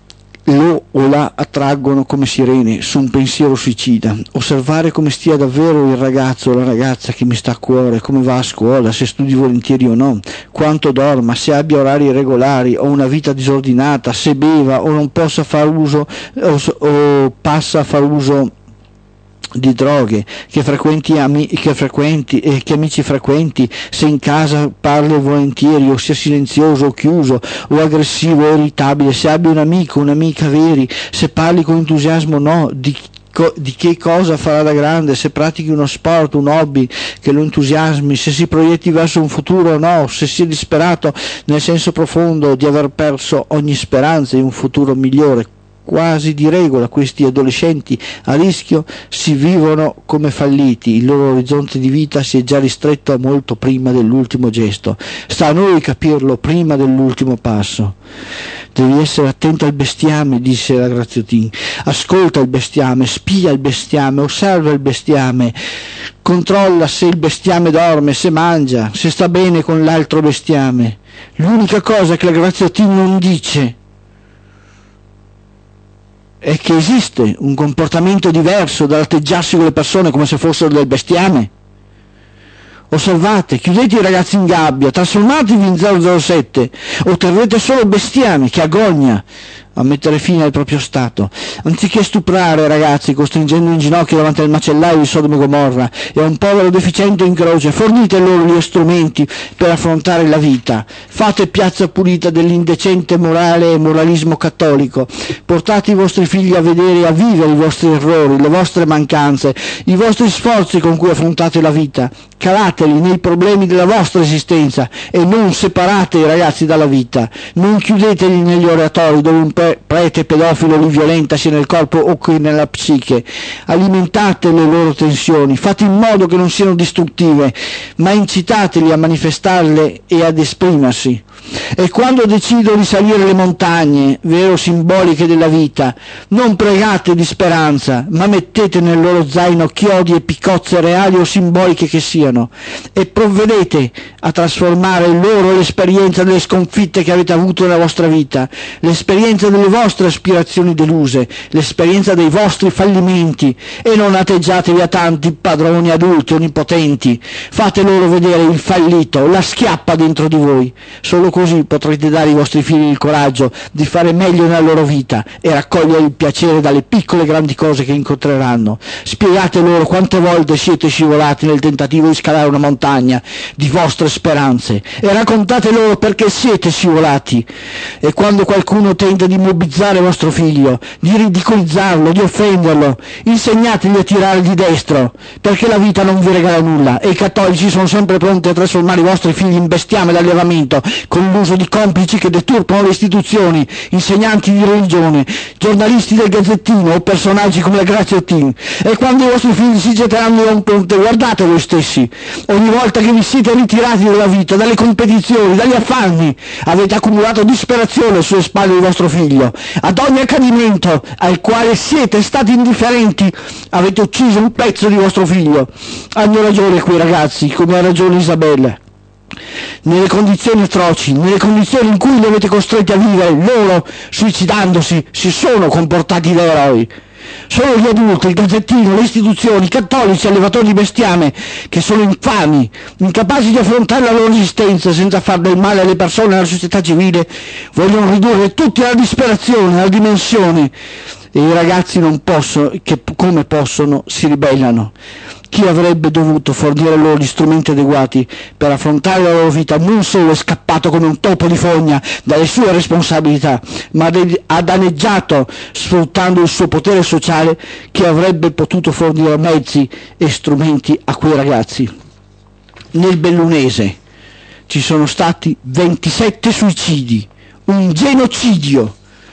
lo o la attraggono come sirene su un pensiero suicida. Osservare come stia davvero il ragazzo o la ragazza che mi sta a cuore, come va a scuola, se studi volentieri o no, quanto dorma, se abbia orari regolari o una vita disordinata, se beva o non possa far uso o, o passa a far uso di droghe, che frequenti, ami, che frequenti eh, che amici frequenti, se in casa parli volentieri o sia silenzioso o chiuso o aggressivo o irritabile, se abbia un amico, un'amica veri, se parli con entusiasmo o no, di di che cosa farà da grande, se pratichi uno sport, un hobby che lo entusiasmi, se si proietti verso un futuro o no, se sia disperato nel senso profondo di aver perso ogni speranza di un futuro migliore. Quasi di regola questi adolescenti a rischio si vivono come falliti, il loro orizzonte di vita si è già ristretto molto prima dell'ultimo gesto. Sta a noi capirlo prima dell'ultimo passo. Devi essere attento al bestiame, disse la Graziotin. Ascolta il bestiame, spia il bestiame, osserva il bestiame, controlla se il bestiame dorme, se mangia, se sta bene con l'altro bestiame. L'unica cosa che la Graziotin non dice è che esiste un comportamento diverso dall'atteggiarsi con le persone come se fossero del bestiame. Osservate, chiudete i ragazzi in gabbia, trasformatevi in zero zero sette, otterrete solo bestiame che agogna a mettere fine al proprio stato. Anziché stuprare ragazzi costringendo in ginocchio davanti al macellaio di Sodoma e Gomorra e a un povero deficiente in croce, fornite loro gli strumenti per affrontare la vita. Fate piazza pulita dell'indecente morale e moralismo cattolico. Portate i vostri figli a vedere e a vivere i vostri errori, le vostre mancanze, i vostri sforzi con cui affrontate la vita. Calateli nei problemi della vostra esistenza e non separate i ragazzi dalla vita. Non chiudeteli negli oratori dove un prete pedofilo li violenta sia nel corpo o che nella psiche. Alimentate le loro tensioni, fate in modo che non siano distruttive, ma incitateli a manifestarle e ad esprimersi. E quando decidono di salire le montagne, vero simboliche della vita, non pregate di speranza, ma mettete nel loro zaino chiodi e piccozze reali o simboliche che siano, e provvedete a trasformare loro l'esperienza delle sconfitte che avete avuto nella vostra vita, l'esperienza delle vostre aspirazioni deluse, l'esperienza dei vostri fallimenti, e non atteggiatevi a tanti padroni adulti onnipotenti. Fate loro vedere il fallito, la schiappa dentro di voi. Solo così potrete dare ai vostri figli il coraggio di fare meglio nella loro vita e raccogliere il piacere dalle piccole e grandi cose che incontreranno. Spiegate loro quante volte siete scivolati nel tentativo di scalare una montagna di vostre speranze e raccontate loro perché siete scivolati. E quando qualcuno tenta di mobbizzare vostro figlio, di ridicolizzarlo, di offenderlo, insegnategli a tirare di destro, perché la vita non vi regala nulla e i cattolici sono sempre pronti a trasformare i vostri figli in bestiame d'allevamento con l'uso di complici che deturpano le istituzioni, insegnanti di religione, giornalisti del Gazzettino o personaggi come la Graziotin. E quando i vostri figli si getteranno da un ponte, guardate voi stessi. Ogni volta che vi siete ritirati dalla vita, dalle competizioni, dagli affanni, avete accumulato disperazione sulle spalle di vostro figlio. Ad ogni accadimento al quale siete stati indifferenti, avete ucciso un pezzo di vostro figlio. Hanno ragione quei ragazzi, come ha ragione Isabella. Nelle condizioni atroci, nelle condizioni in cui li avete costretti a vivere, loro, suicidandosi, si sono comportati da eroi. Sono gli adulti, il Gazzettino, le istituzioni, i cattolici, allevatori di bestiame, che sono infami, incapaci di affrontare la loro esistenza senza far del male alle persone e alla società civile, vogliono ridurre tutti alla disperazione, alla dimensione, e i ragazzi non possono, che come possono, si ribellano. Chi avrebbe dovuto fornire loro gli strumenti adeguati per affrontare la loro vita non solo è scappato come un topo di fogna dalle sue responsabilità, ma ha danneggiato sfruttando il suo potere sociale chi avrebbe potuto fornire mezzi e strumenti a quei ragazzi. Nel Bellunese ci sono stati ventisette suicidi, un genocidio,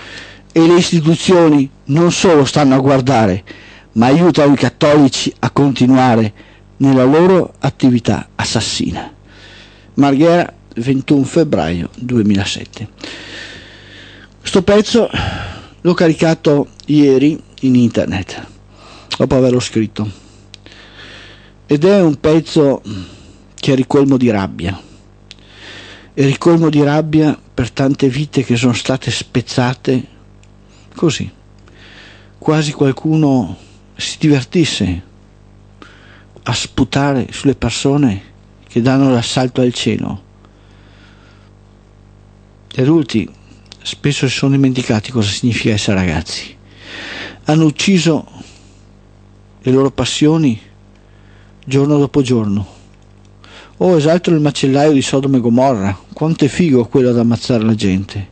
e le istituzioni non solo stanno a guardare, ma aiutano i cattolici a continuare nella loro attività assassina. Marghera, ventuno febbraio duemilasette. Questo pezzo l'ho caricato ieri in internet, dopo averlo scritto, ed è un pezzo che è ricolmo di rabbia, è ricolmo di rabbia per tante vite che sono state spezzate così, quasi qualcuno si divertisse a sputare sulle persone che danno l'assalto al cielo. Gli adulti spesso si sono dimenticati cosa significa essere ragazzi. Hanno ucciso le loro passioni giorno dopo giorno. Oh, esaltano il macellaio di Sodoma e Gomorra, quanto è figo quello ad ammazzare la gente,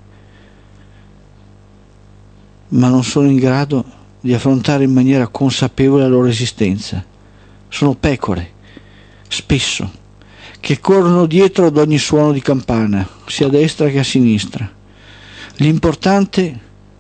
ma non sono in grado di affrontare in maniera consapevole la loro esistenza. Sono pecore, spesso, che corrono dietro ad ogni suono di campana, sia a destra che a sinistra. L'importante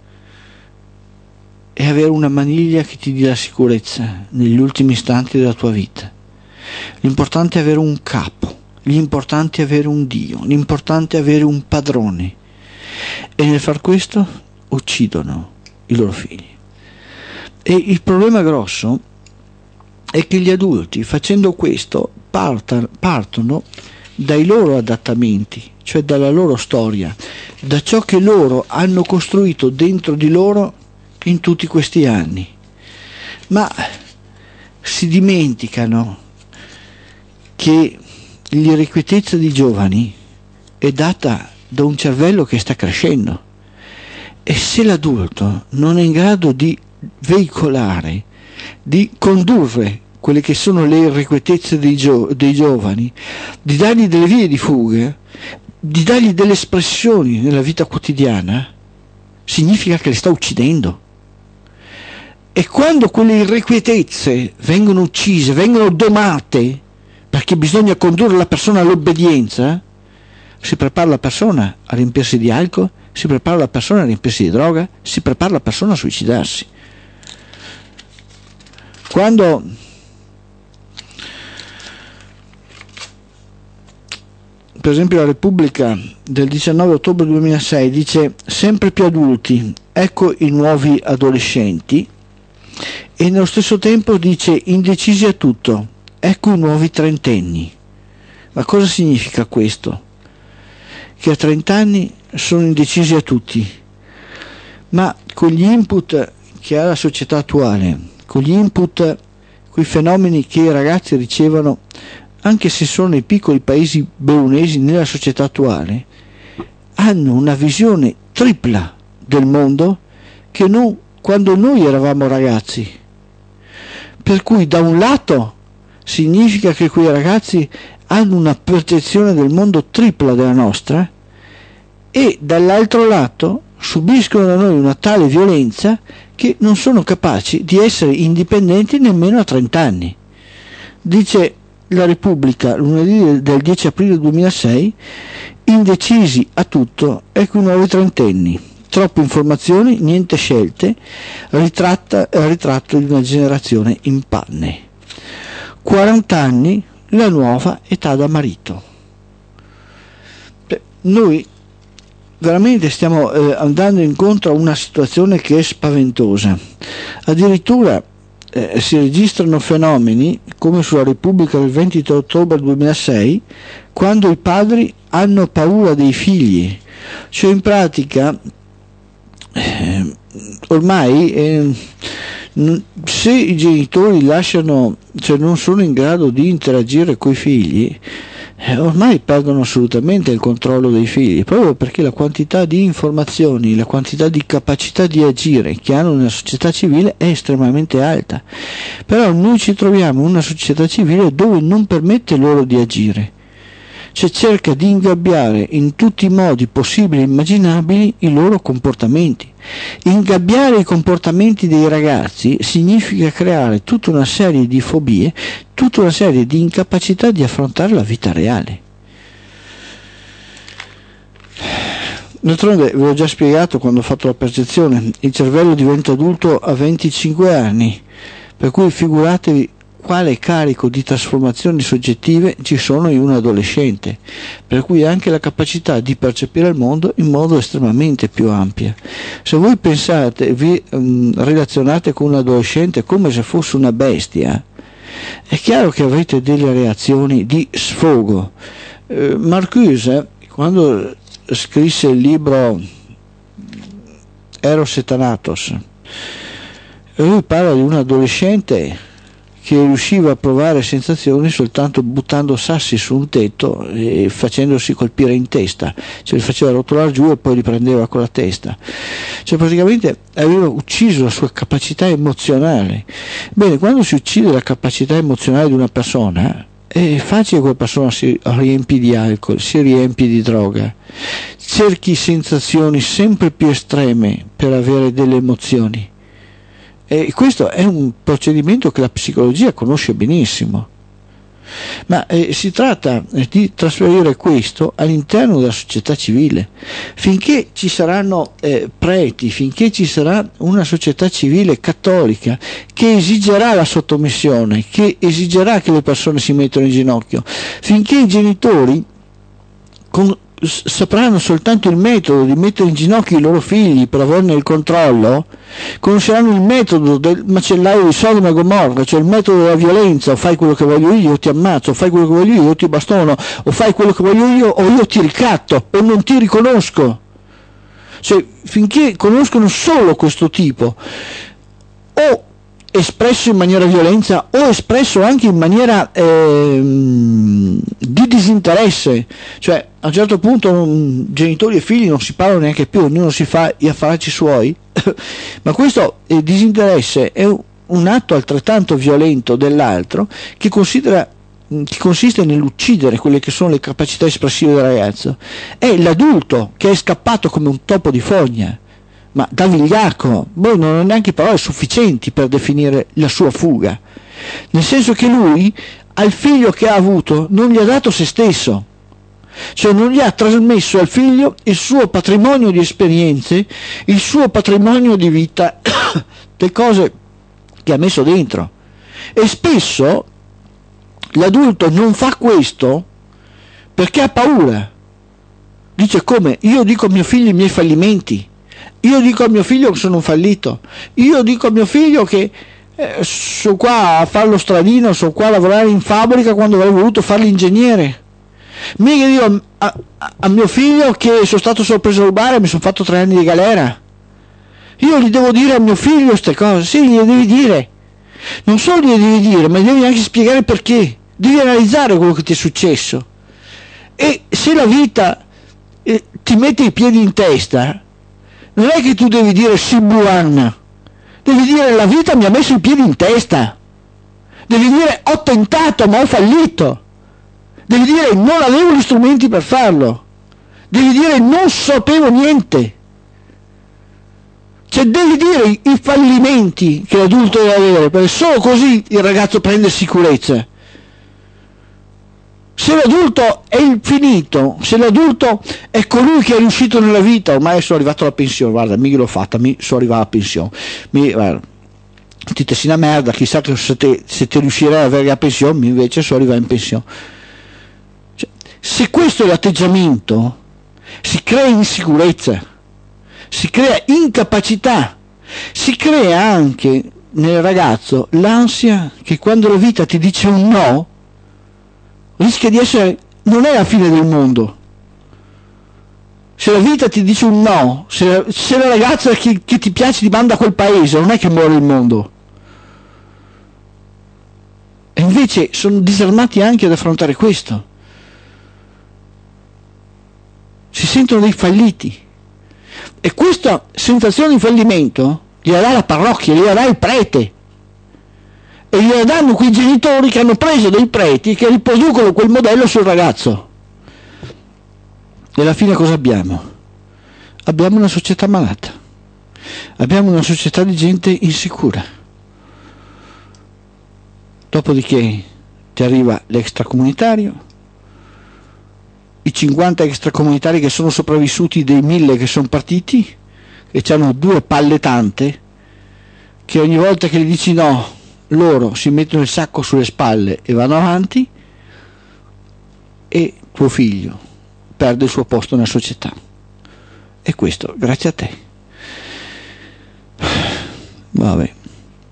è avere una maniglia che ti dia la sicurezza negli ultimi istanti della tua vita. L'importante è avere un capo, l'importante è avere un Dio, l'importante è avere un padrone. E nel far questo uccidono i loro figli. E il problema grosso è che gli adulti, facendo questo, parta, partono dai loro adattamenti, cioè dalla loro storia, da ciò che loro hanno costruito dentro di loro in tutti questi anni, ma si dimenticano che l'irrequietezza dei giovani è data da un cervello che sta crescendo, e se l'adulto non è in grado di veicolare, di condurre quelle che sono le irrequietezze dei, gio- dei giovani, di dargli delle vie di fuga, di dargli delle espressioni nella vita quotidiana, significa che le sta uccidendo. E quando quelle irrequietezze vengono uccise, vengono domate, perché bisogna condurre la persona all'obbedienza, si prepara la persona a riempirsi di alcol, si prepara la persona a riempirsi di droga, si prepara la persona a suicidarsi. Quando per esempio la Repubblica del diciannove ottobre duemilasei dice sempre più adulti, ecco i nuovi adolescenti, e nello stesso tempo dice indecisi a tutto, ecco i nuovi trentenni. Ma cosa significa questo? Che a trenta anni sono indecisi a tutti, ma con gli input che ha la società attuale, con gli input, con i fenomeni che i ragazzi ricevono, anche se sono nei piccoli paesi beunesi nella società attuale, hanno una visione tripla del mondo che non quando noi eravamo ragazzi. Per cui da un lato significa che quei ragazzi hanno una percezione del mondo tripla della nostra, e dall'altro lato subiscono da noi una tale violenza che non sono capaci di essere indipendenti nemmeno a trenta anni. Dice la Repubblica lunedì del dieci aprile duemilasei, indecisi a tutto, ecco i nuovi trentenni, troppe informazioni, niente scelte, ritratta, ritratto di una generazione in panne. quaranta anni, la nuova età da marito. Noi veramente stiamo eh, andando incontro a una situazione che è spaventosa. Addirittura eh, si registrano fenomeni come sulla Repubblica del ventitré ottobre duemilasei, quando i padri hanno paura dei figli, cioè in pratica eh, ormai eh, se i genitori lasciano, cioè non sono in grado di interagire coi figli, eh, ormai perdono assolutamente il controllo dei figli, proprio perché la quantità di informazioni, la quantità di capacità di agire che hanno nella società civile è estremamente alta. Però noi ci troviamo in una società civile dove non permette loro di agire, cioè cerca di ingabbiare in tutti i modi possibili e immaginabili i loro comportamenti. Ingabbiare i comportamenti dei ragazzi significa creare tutta una serie di fobie, tutta una serie di incapacità di affrontare la vita reale. D'altronde, ve l'ho già spiegato quando ho fatto la percezione, il cervello diventa adulto a venticinque anni, per cui figuratevi quale carico di trasformazioni soggettive ci sono in un adolescente, per cui anche la capacità di percepire il mondo in modo estremamente più ampia. Se voi pensate, vi um, relazionate con un adolescente come se fosse una bestia, è chiaro che avrete delle reazioni di sfogo. Eh, Marcuse, quando scrisse il libro Eros e Thanatos. E lui parla di un adolescente che riusciva a provare sensazioni soltanto buttando sassi su un tetto e facendosi colpire in testa, cioè li faceva rotolare giù e poi li prendeva con la testa, cioè praticamente aveva ucciso la sua capacità emozionale. Bene, quando si uccide la capacità emozionale di una persona è facile che quella persona si riempi di alcol, si riempi di droga, cerchi sensazioni sempre più estreme per avere delle emozioni. E questo è un procedimento che la psicologia conosce benissimo, ma eh, si tratta di trasferire questo all'interno della società civile. Finché ci saranno eh, preti, finché ci sarà una società civile cattolica che esigerà la sottomissione, che esigerà che le persone si mettano in ginocchio, finché i genitori con sapranno soltanto il metodo di mettere in ginocchio i loro figli per averne il controllo, conosceranno il metodo del macellaio di Sodoma e Gomorra, cioè il metodo della violenza: o fai quello che voglio io, io ti ammazzo, o fai quello che voglio io, io ti bastono, o fai quello che voglio io, o io ti ricatto, o non ti riconosco. Cioè, finché conoscono solo questo tipo, o espresso in maniera violenza o espresso anche in maniera eh, di disinteresse, cioè a un certo punto um, genitori e figli non si parlano neanche più, ognuno si fa gli affaracci suoi, ma questo eh, disinteresse è un, un atto altrettanto violento dell'altro, che considera che consiste nell'uccidere quelle che sono le capacità espressive del ragazzo. È l'adulto che è scappato come un topo di fogna, ma da vigliacco, boh, non ha neanche parole sufficienti per definire la sua fuga, nel senso che lui al figlio che ha avuto non gli ha dato se stesso, cioè non gli ha trasmesso al figlio il suo patrimonio di esperienze, il suo patrimonio di vita, le cose che ha messo dentro. E spesso l'adulto non fa questo perché ha paura. Dice: come? Io dico a mio figlio i miei fallimenti, io dico a mio figlio che sono un fallito, io dico a mio figlio che eh, sono qua a fare lo stradino, sono qua a lavorare in fabbrica quando avrei voluto fare l'ingegnere. Mica dico a, a, a mio figlio che sono stato sorpreso a rubare e mi sono fatto tre anni di galera. Io gli devo dire a mio figlio queste cose. Sì, gliele devi dire, non solo gliele devi dire, ma gli devi anche spiegare perché, devi analizzare quello che ti è successo. E se la vita eh, ti mette i piedi in testa, non è che tu devi dire Sibuan, devi dire: la vita mi ha messo i piedi in testa, devi dire: ho tentato ma ho fallito, devi dire: non avevo gli strumenti per farlo, devi dire: non sapevo niente. Cioè devi dire i, i fallimenti che l'adulto deve avere, perché solo così il ragazzo prende sicurezza. Se l'adulto è infinito, se l'adulto è colui che è riuscito nella vita, ormai sono arrivato alla pensione, guarda, mica l'ho fatta, mi sono arrivato alla pensione, mi, guarda, ti tessi una merda, chissà che se te, se te riuscirai ad avere la pensione, mi invece sono arrivato in pensione. Cioè, se questo è l'atteggiamento, si crea insicurezza, si crea incapacità, si crea anche nel ragazzo l'ansia che quando la vita ti dice un no, rischia di essere, non è la fine del mondo. Se la vita ti dice un no, se la, se la ragazza che, che ti piace ti manda a quel paese, non è che muore il mondo. E invece sono disarmati anche ad affrontare questo. Si sentono dei falliti. E questa sensazione di fallimento gliela dà la parrocchia, gliela dà il prete. E gliela danno quei genitori che hanno preso dei preti che riproducono quel modello sul ragazzo. E alla fine cosa abbiamo? Abbiamo una società malata, abbiamo una società di gente insicura. Dopodiché ti arriva l'extracomunitario, i cinquanta extracomunitari che sono sopravvissuti dei mille che sono partiti, e hanno due palle tante, che ogni volta che gli dici no, loro si mettono il sacco sulle spalle e vanno avanti, e tuo figlio perde il suo posto nella società. E questo grazie a te. Vabbè,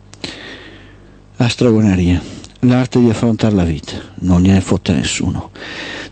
la stregoneria, l'arte di affrontare la vita, non gliene fotte nessuno.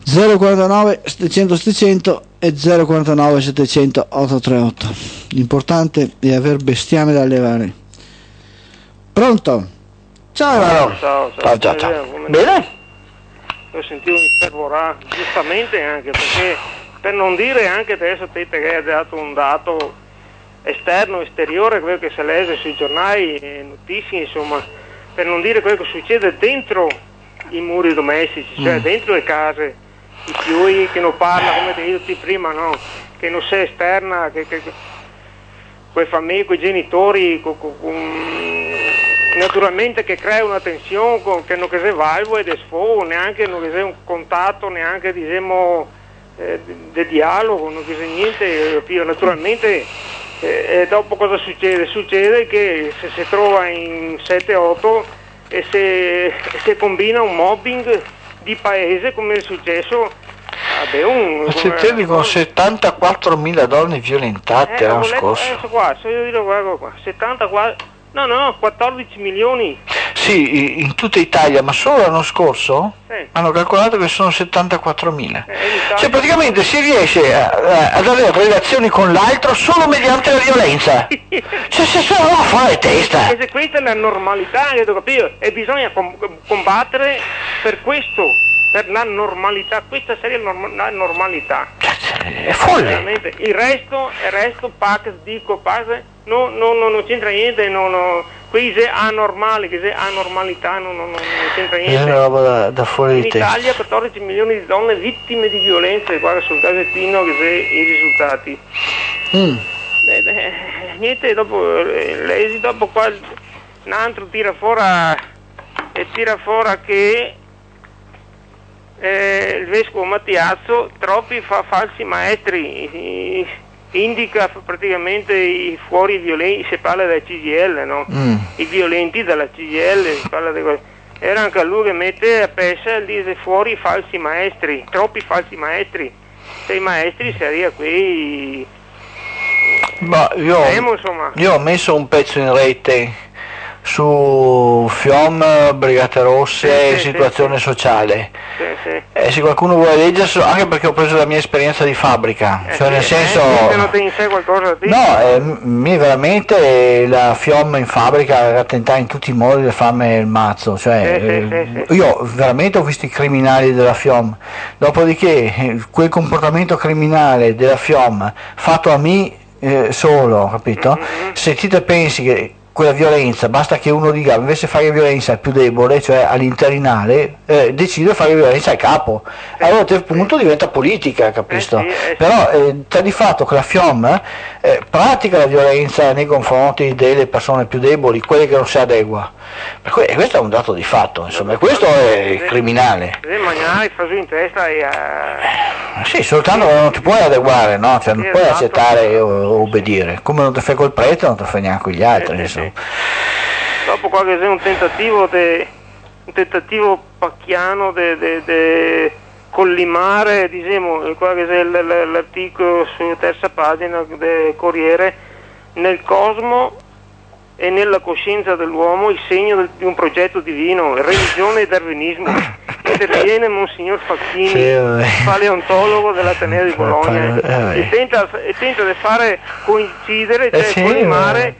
zero quarantanove settecento settecento e zero quarantanove settecento ottocentotrentotto. L'importante è aver bestiame da allevare. Pronto? Ciao,
ciao, ciao, ciao, ciao, ciao.
Bene?
Lo sentivo infervorare, giustamente, anche perché, per non dire anche adesso te che hai dato un dato esterno, esteriore, quello che si legge sui giornali, notizie, insomma, per non dire quello che succede dentro i muri domestici, cioè mm. dentro le case, i fiori che non parla, come ti dicevo prima, no? Che non sei esterna, che, che, quei famiglie, quei genitori, con, con, con, naturalmente che crea una tensione con, che non che se valvo e sfogo, neanche non che sia un contatto, neanche diciamo eh, di dialogo, non che sia niente, più naturalmente eh, e dopo cosa succede? Succede che se si trova in sette otto e se, se combina un mobbing di paese come è successo vabbè, un,
ma se te con settantaquattromila donne violentate
eh,
l'anno scorso
adesso qua, se io dico guarda qua, settantaquattro no no, quattordici milioni
sì, in tutta Italia, ma solo l'anno scorso
sì.
hanno calcolato che sono settantaquattromila
eh,
cioè praticamente si riesce a, a, ad avere relazioni con l'altro solo mediante la violenza cioè se sono a fare testa
e se questa è la normalità, io capito, e bisogna com- combattere per questo, per la normalità, questa seria norm- la normalità
è folle
veramente. il resto il resto Pax dico Pax no, no, no, non c'entra niente, no, no. Qui è anormale, che è anormalità, non, non, non c'entra niente.
È una roba da, da fuori
in
di testa.
Italia quattordici milioni di donne vittime di violenza, guarda sul casettino che sei i risultati. Mm. Eh, eh, niente, dopo l'esito, dopo qua un altro tira fuori e tira fuori che eh, il vescovo Mattiazzo troppi fa falsi maestri, indica praticamente i fuori violenti, si parla della C G I L, no? Mm. I violenti della C G I L, si parla di era anche lui che mette a pesce e dice fuori i falsi maestri, troppi falsi maestri, se i maestri sarebbero quei
ma io,
Temo, insomma.
io ho messo un pezzo in rete su FIOM, Brigate Rosse,
sì,
situazione
sì,
sociale
sì, sì.
E se qualcuno vuole leggerselo, anche perché ho preso la mia esperienza di fabbrica,
eh,
cioè
sì,
nel senso
eh, non te in sé qualcosa di...
no, eh, mi veramente la FIOM in fabbrica era tentata in tutti i modi di farmi il mazzo, cioè
sì, sì,
eh,
sì, sì.
io veramente ho visto i criminali della FIOM, dopodiché eh, quel comportamento criminale della FIOM fatto a me eh, solo, capito? Mm-hmm. Se ti te pensi che quella violenza, basta che uno dica invece fare violenza al più debole, cioè all'interinale, eh, decide fare violenza al capo, eh, allora a quel punto diventa politica, capisci?
Eh sì, eh sì.
Però eh, sta di fatto che la FIOM eh, pratica la violenza nei confronti delle persone più deboli, quelle che non si adegua, per cui, e questo è un dato di fatto, insomma, e questo è criminale.
Se magari fa su in testa e... Uh...
Sì, soltanto che non ti puoi adeguare, no? Cioè non
sì,
puoi
esatto.
accettare o obbedire, come non ti fai col prete non ti fai neanche con gli altri,
sì,
insomma.
Sì. Dopo qua che c'è un tentativo de, un tentativo pacchiano di collimare, diciamo, qua che c'è l'articolo sulla terza pagina del Corriere, nel cosmo e nella coscienza dell'uomo il segno del, di un progetto divino, religione e darwinismo. Interviene Monsignor Facchini, sì, paleontologo dell'Ateneo di Bologna, e tenta, e tenta di fare coincidere, cioè eh sì, collimare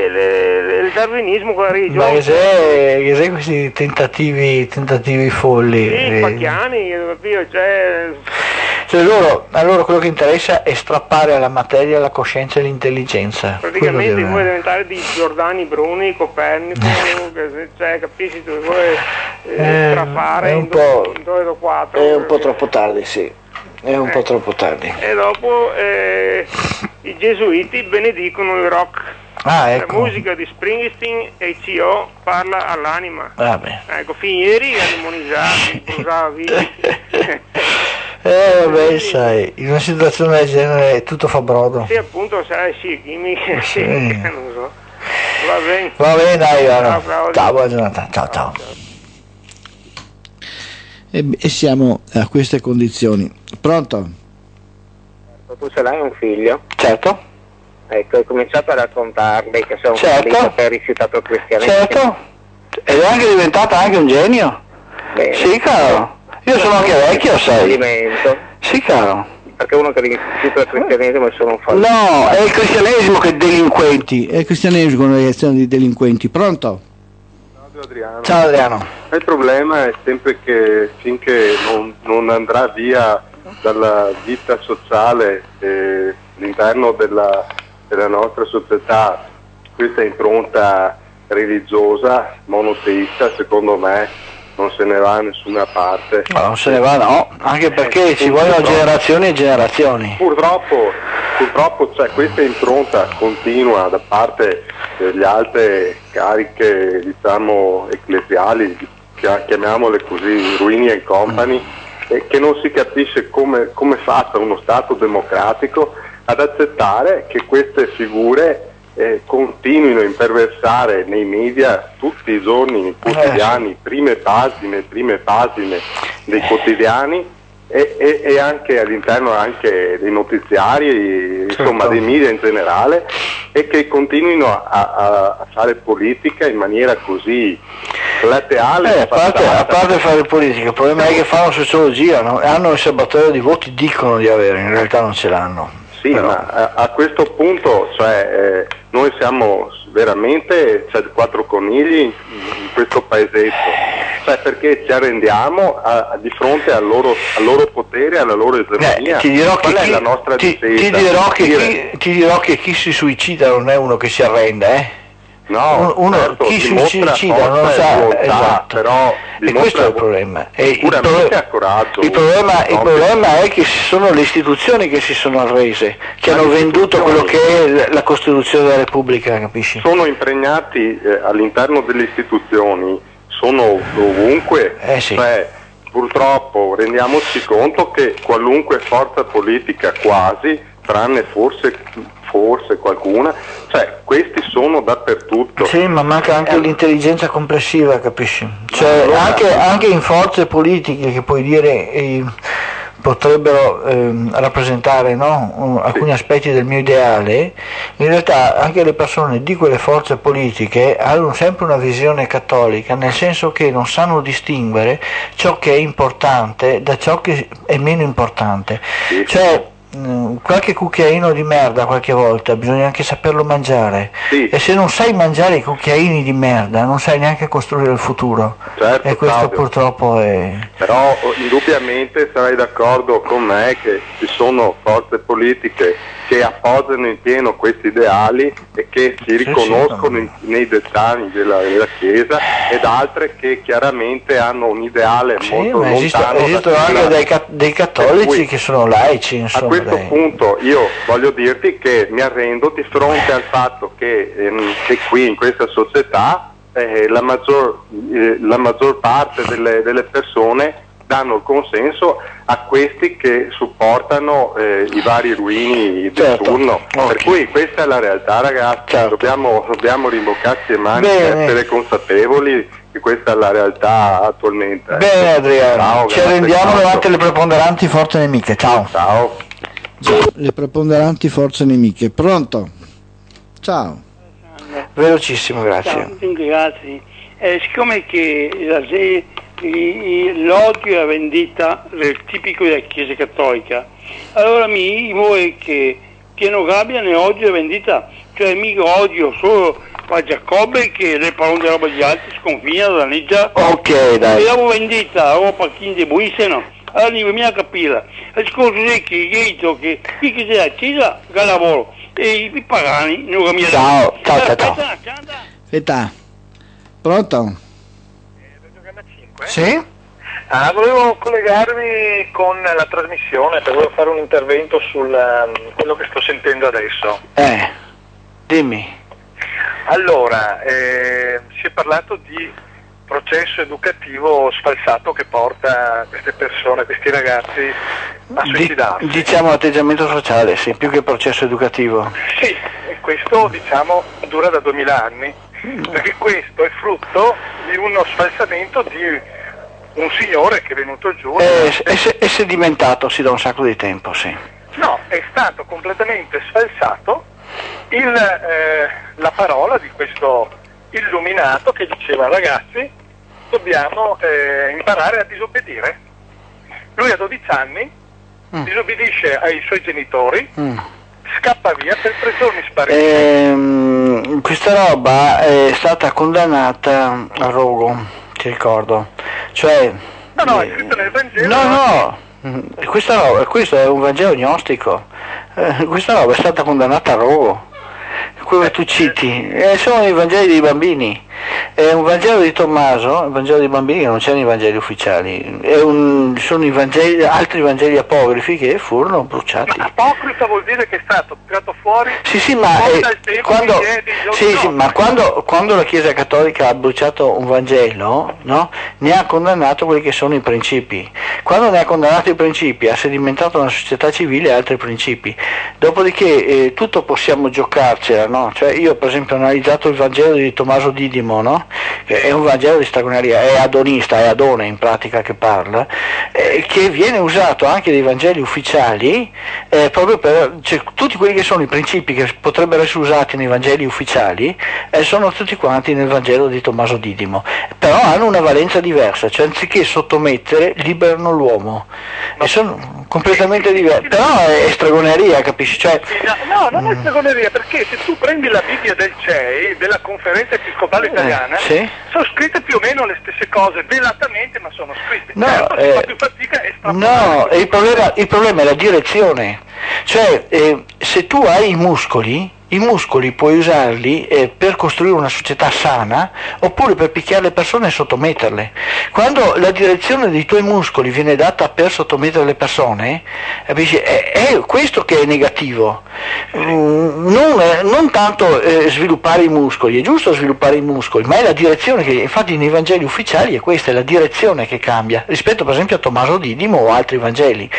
il, il darwinismo con la religione.
Ma che c'è, che c'è questi tentativi, tentativi folli?
Sì, pacchiani, cioè...
Cioè loro, a loro quello che interessa è strappare alla materia la coscienza e l'intelligenza.
Praticamente vuoi diventare di Giordani Bruni, Copernico, cioè capisci, tu vuoi eh, strappare
è un
in
po',
due o quattro.
È un po' troppo tardi, sì, è un eh. po' troppo tardi.
E dopo eh, i gesuiti benedicono il rock.
Ah, ecco.
La musica di Springsteen e C O parla all'anima.
Vabbè.
Ecco, fin ieri ha demonizzato, usava viti.
Eh vabbè, sai, in una situazione del genere tutto fa brodo.
Sì, appunto, sai, sì, chimica, sì, non so. Va bene.
Va bene, dai,
ciao, ciao,
ciao, buona giornata, ciao, ciao.
E, e siamo a queste condizioni. Pronto?
Tu ce l'hai un figlio?
Certo.
Ecco, hai cominciato a raccontarmi che sei un
certo.
figlio che hai rifiutato il cristianesimo.
Certo, ed è anche diventata anche un genio.
Bene.
Sì, caro. Io sono anche vecchio, sai.
fallimento.
Sì, caro.
Perché uno che rifiuta il cristianesimo è solo un fallimento.
No, è il cristianesimo che è delinquenti.
È il cristianesimo con una reazione di delinquenti. Pronto?
Ciao Adriano.
Ciao Adriano.
Il problema è sempre che finché non, non andrà via dalla vita sociale eh, all'interno della, della nostra società questa impronta religiosa, monoteista, secondo me non se ne va da nessuna parte.
No, non se ne va, no, anche perché ci vogliono generazioni e generazioni.
Purtroppo, purtroppo c'è questa impronta continua da parte delle alte cariche, diciamo, ecclesiali, chiamiamole così, Ruini and Company, e che non si capisce come, come faccia uno Stato democratico ad accettare che queste figure Eh, continuino a imperversare nei media tutti i giorni, nei quotidiani,
eh.
prime pagine, prime pagine dei quotidiani e, e, e anche all'interno anche dei notiziari, insomma
certo.
dei media in generale, e che continuino a, a, a fare politica in maniera così plateale.
Eh, a, parte, a parte fare politica, il problema è che fanno sociologia, no? Hanno il serbatoio di voti, dicono di avere, in realtà non ce l'hanno.
Sì, però. ma a, a questo punto, cioè, eh, noi siamo veramente, cioè, quattro conigli in, in questo paesetto, cioè, perché ci arrendiamo a, a, di fronte al loro, al loro potere, alla loro egemonia.
Eh, ti dirò
Qual
che
è
chi,
la nostra
ti,
difesa?
ti, dirò che chi, ti dirò che chi si suicida non è uno che si arrende, eh?
No,
uno,
certo,
chi si
dimostra
suicida non lo
forza e
sa,
volontà,
esatto.
Però
e questo è il problema. E il,
sicuramente
pro-
ha coraggio.
il problema, il
no,
problema è che sono le istituzioni che si sono arrese, che hanno venduto quello che è la Costituzione della Repubblica, capisci?
Sono impregnati eh, all'interno delle istituzioni, sono ovunque,
eh sì.
cioè, purtroppo rendiamoci conto che qualunque forza politica quasi, tranne forse, forse qualcuna, cioè questi sono dappertutto.
Sì, ma manca anche eh, l'intelligenza complessiva, capisci? Cioè
allora,
anche, anche in forze politiche che puoi dire eh, potrebbero eh, rappresentare, no, alcuni sì. aspetti del mio ideale, in realtà anche le persone di quelle forze politiche hanno sempre una visione cattolica, nel senso che non sanno distinguere ciò che è importante da ciò che è meno importante.
Sì.
Cioè, qualche cucchiaino di merda qualche volta bisogna anche saperlo mangiare,
sì.
e se non sai mangiare i cucchiaini di merda non sai neanche costruire il futuro,
certo,
e questo
Claudio.
Purtroppo è...
Però indubbiamente sarai d'accordo con me che ci sono forze politiche che appoggiano in pieno questi ideali e che si riconoscono in, nei dettagli della, della Chiesa, ed altre che chiaramente hanno un ideale
sì,
molto
ma esiste,
lontano.
Esistono
da
anche dei, ca- dei cattolici
cui,
che sono laici, insomma.
A questo
dai.
punto io voglio dirti che mi arrendo di fronte al fatto che, ehm, che qui in questa società eh, la, maggior, eh, la maggior parte delle, delle persone danno il consenso a questi che supportano eh, i vari ruini del
certo.
turno.
Okay.
Per cui questa è la realtà, ragazzi,
certo.
dobbiamo, dobbiamo rimboccarci le mani,
Bene.
essere consapevoli che questa è la realtà attualmente.
Bene Adriano,
Ciao,
ci arrendiamo
tanto.
davanti alle preponderanti forze nemiche, ciao.
Ciao.
Le preponderanti forze nemiche. Pronto? Ciao.
Velocissimo, grazie.
Ciao, grazie. Eh, siccome che la, l'odio e la vendetta è tipico della Chiesa Cattolica, allora mi vuole che pieno gabbia ne odio e vendetta, cioè mica odio solo a Giacobbe che le parole di roba di altri sconfina da legge.
Ok, dai.
E dopo vendetta o pacchini di buisse, no? Allora dico, mi ha capito. Il discorso è che io dico che qui che c'è la Chiesa che lavoro e i pagani non cambiano.
Ciao, ciao, ciao, ciao.
Aspetta. Pronto?
Sì?
Ah, volevo collegarmi con la trasmissione, per volevo fare un intervento su um, quello che sto sentendo adesso.
Eh, dimmi.
Allora, eh, si è parlato di processo educativo sfalsato che porta queste persone, questi ragazzi a suicidarsi.
Di, diciamo atteggiamento sociale, sì, più che processo educativo.
Sì, e questo diciamo dura da duemila anni, perché questo è frutto di uno sfalsamento di un signore che è venuto giù.
È, è, è sedimentato, si da un sacco di tempo, sì.
No, è stato completamente sfalsato il, eh, la parola di questo illuminato che diceva: ragazzi, dobbiamo eh, imparare a disobbedire. Lui a dodici anni mm. disobbedisce ai suoi genitori, mm. scappa via, per tre giorni sparisce.
Ehm, questa roba è stata condannata a rogo, ti ricordo. Cioè,
no, no, è scritto nel Vangelo.
No, no. Questa roba, questo è un Vangelo gnostico, eh, questa roba è stata condannata a rogo, quello che tu citi, eh, sono i Vangeli dei bambini, è un Vangelo di Tommaso, il Vangelo dei bambini che non c'è nei Vangeli ufficiali, è un, sono i Vangeli, altri Vangeli apocrifi che furono bruciati.
Ma apocrifa vuol dire che è stato tirato fuori?
Sì, sì, ma, eh, quando, sì, sì, ma quando, quando la Chiesa Cattolica ha bruciato un Vangelo, no, ne ha condannato quelli che sono i principi. Quando ne ha condannato i principi ha sedimentato una società civile e altri principi. Dopodiché eh, tutto possiamo giocarcela, no? Cioè io per esempio ho analizzato il Vangelo di Tommaso Didimo, no? Che è un Vangelo di stregoneria, è adonista, è Adone in pratica che parla, eh, che viene usato anche dai Vangeli ufficiali, eh, proprio per, cioè, tutti quelli che sono i principi che potrebbero essere usati nei Vangeli ufficiali, eh, sono tutti quanti nel Vangelo di Tommaso Didimo, però hanno una valenza diversa, cioè anziché sottomettere liberano l'uomo, no. E sono completamente diversi, però è stregoneria, capisci? Cioè,
no, non è stregoneria, perché se tu prendi la Bibbia del C E I, della Conferenza Episcopale Italiana,
eh, sì?
sono scritte più o meno le stesse cose, velatamente, ma sono scritte.
No,
certo,
eh,
si fa più fatica a
no, il problema, il problema è la direzione, cioè eh, se tu hai i muscoli, i muscoli puoi usarli eh, per costruire una società sana oppure per picchiare le persone e sottometterle. Quando la direzione dei tuoi muscoli viene data per sottomettere le persone, eh, è, è questo che è negativo. Mm, non, eh, non tanto eh, sviluppare i muscoli, è giusto sviluppare i muscoli, ma è la direzione che, infatti nei Vangeli ufficiali è questa, è la direzione che cambia, rispetto per esempio a Tommaso Didimo o altri Vangeli.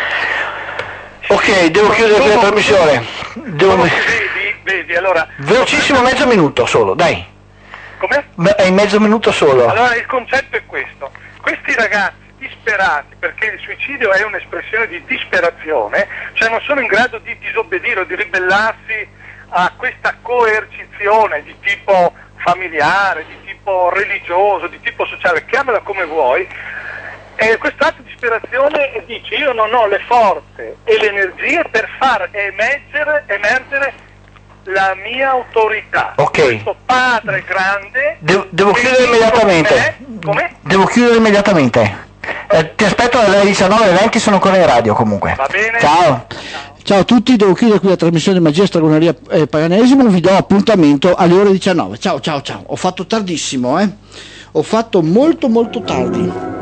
Ok, devo chiudere qui la trasmissione. Devo...
Vedi, vedi, allora...
Velocissimo, mezzo minuto solo, dai.
Come?
È in mezzo minuto solo.
Allora il concetto è questo. Questi ragazzi disperati, perché il suicidio è un'espressione di disperazione, cioè non sono in grado di disobbedire o di ribellarsi a questa coercizione di tipo familiare, di tipo religioso, di tipo sociale, chiamala come vuoi. E questo atto di disperazione dice: io non ho le forze e le energie per far emergere, emergere la mia autorità.
Ok.
Questo padre grande.
Devo, devo chiudere immediatamente.
Come?
Devo chiudere immediatamente. Eh, ti aspetto alle diciannove e venti, sono ancora in radio comunque.
Va bene.
Ciao.
Ciao a tutti, devo chiudere qui la trasmissione Magia, Stregoneria e Paganesimo, vi do appuntamento alle ore diciannove. Ciao ciao ciao. Ho fatto tardissimo, eh. Ho fatto molto molto tardi.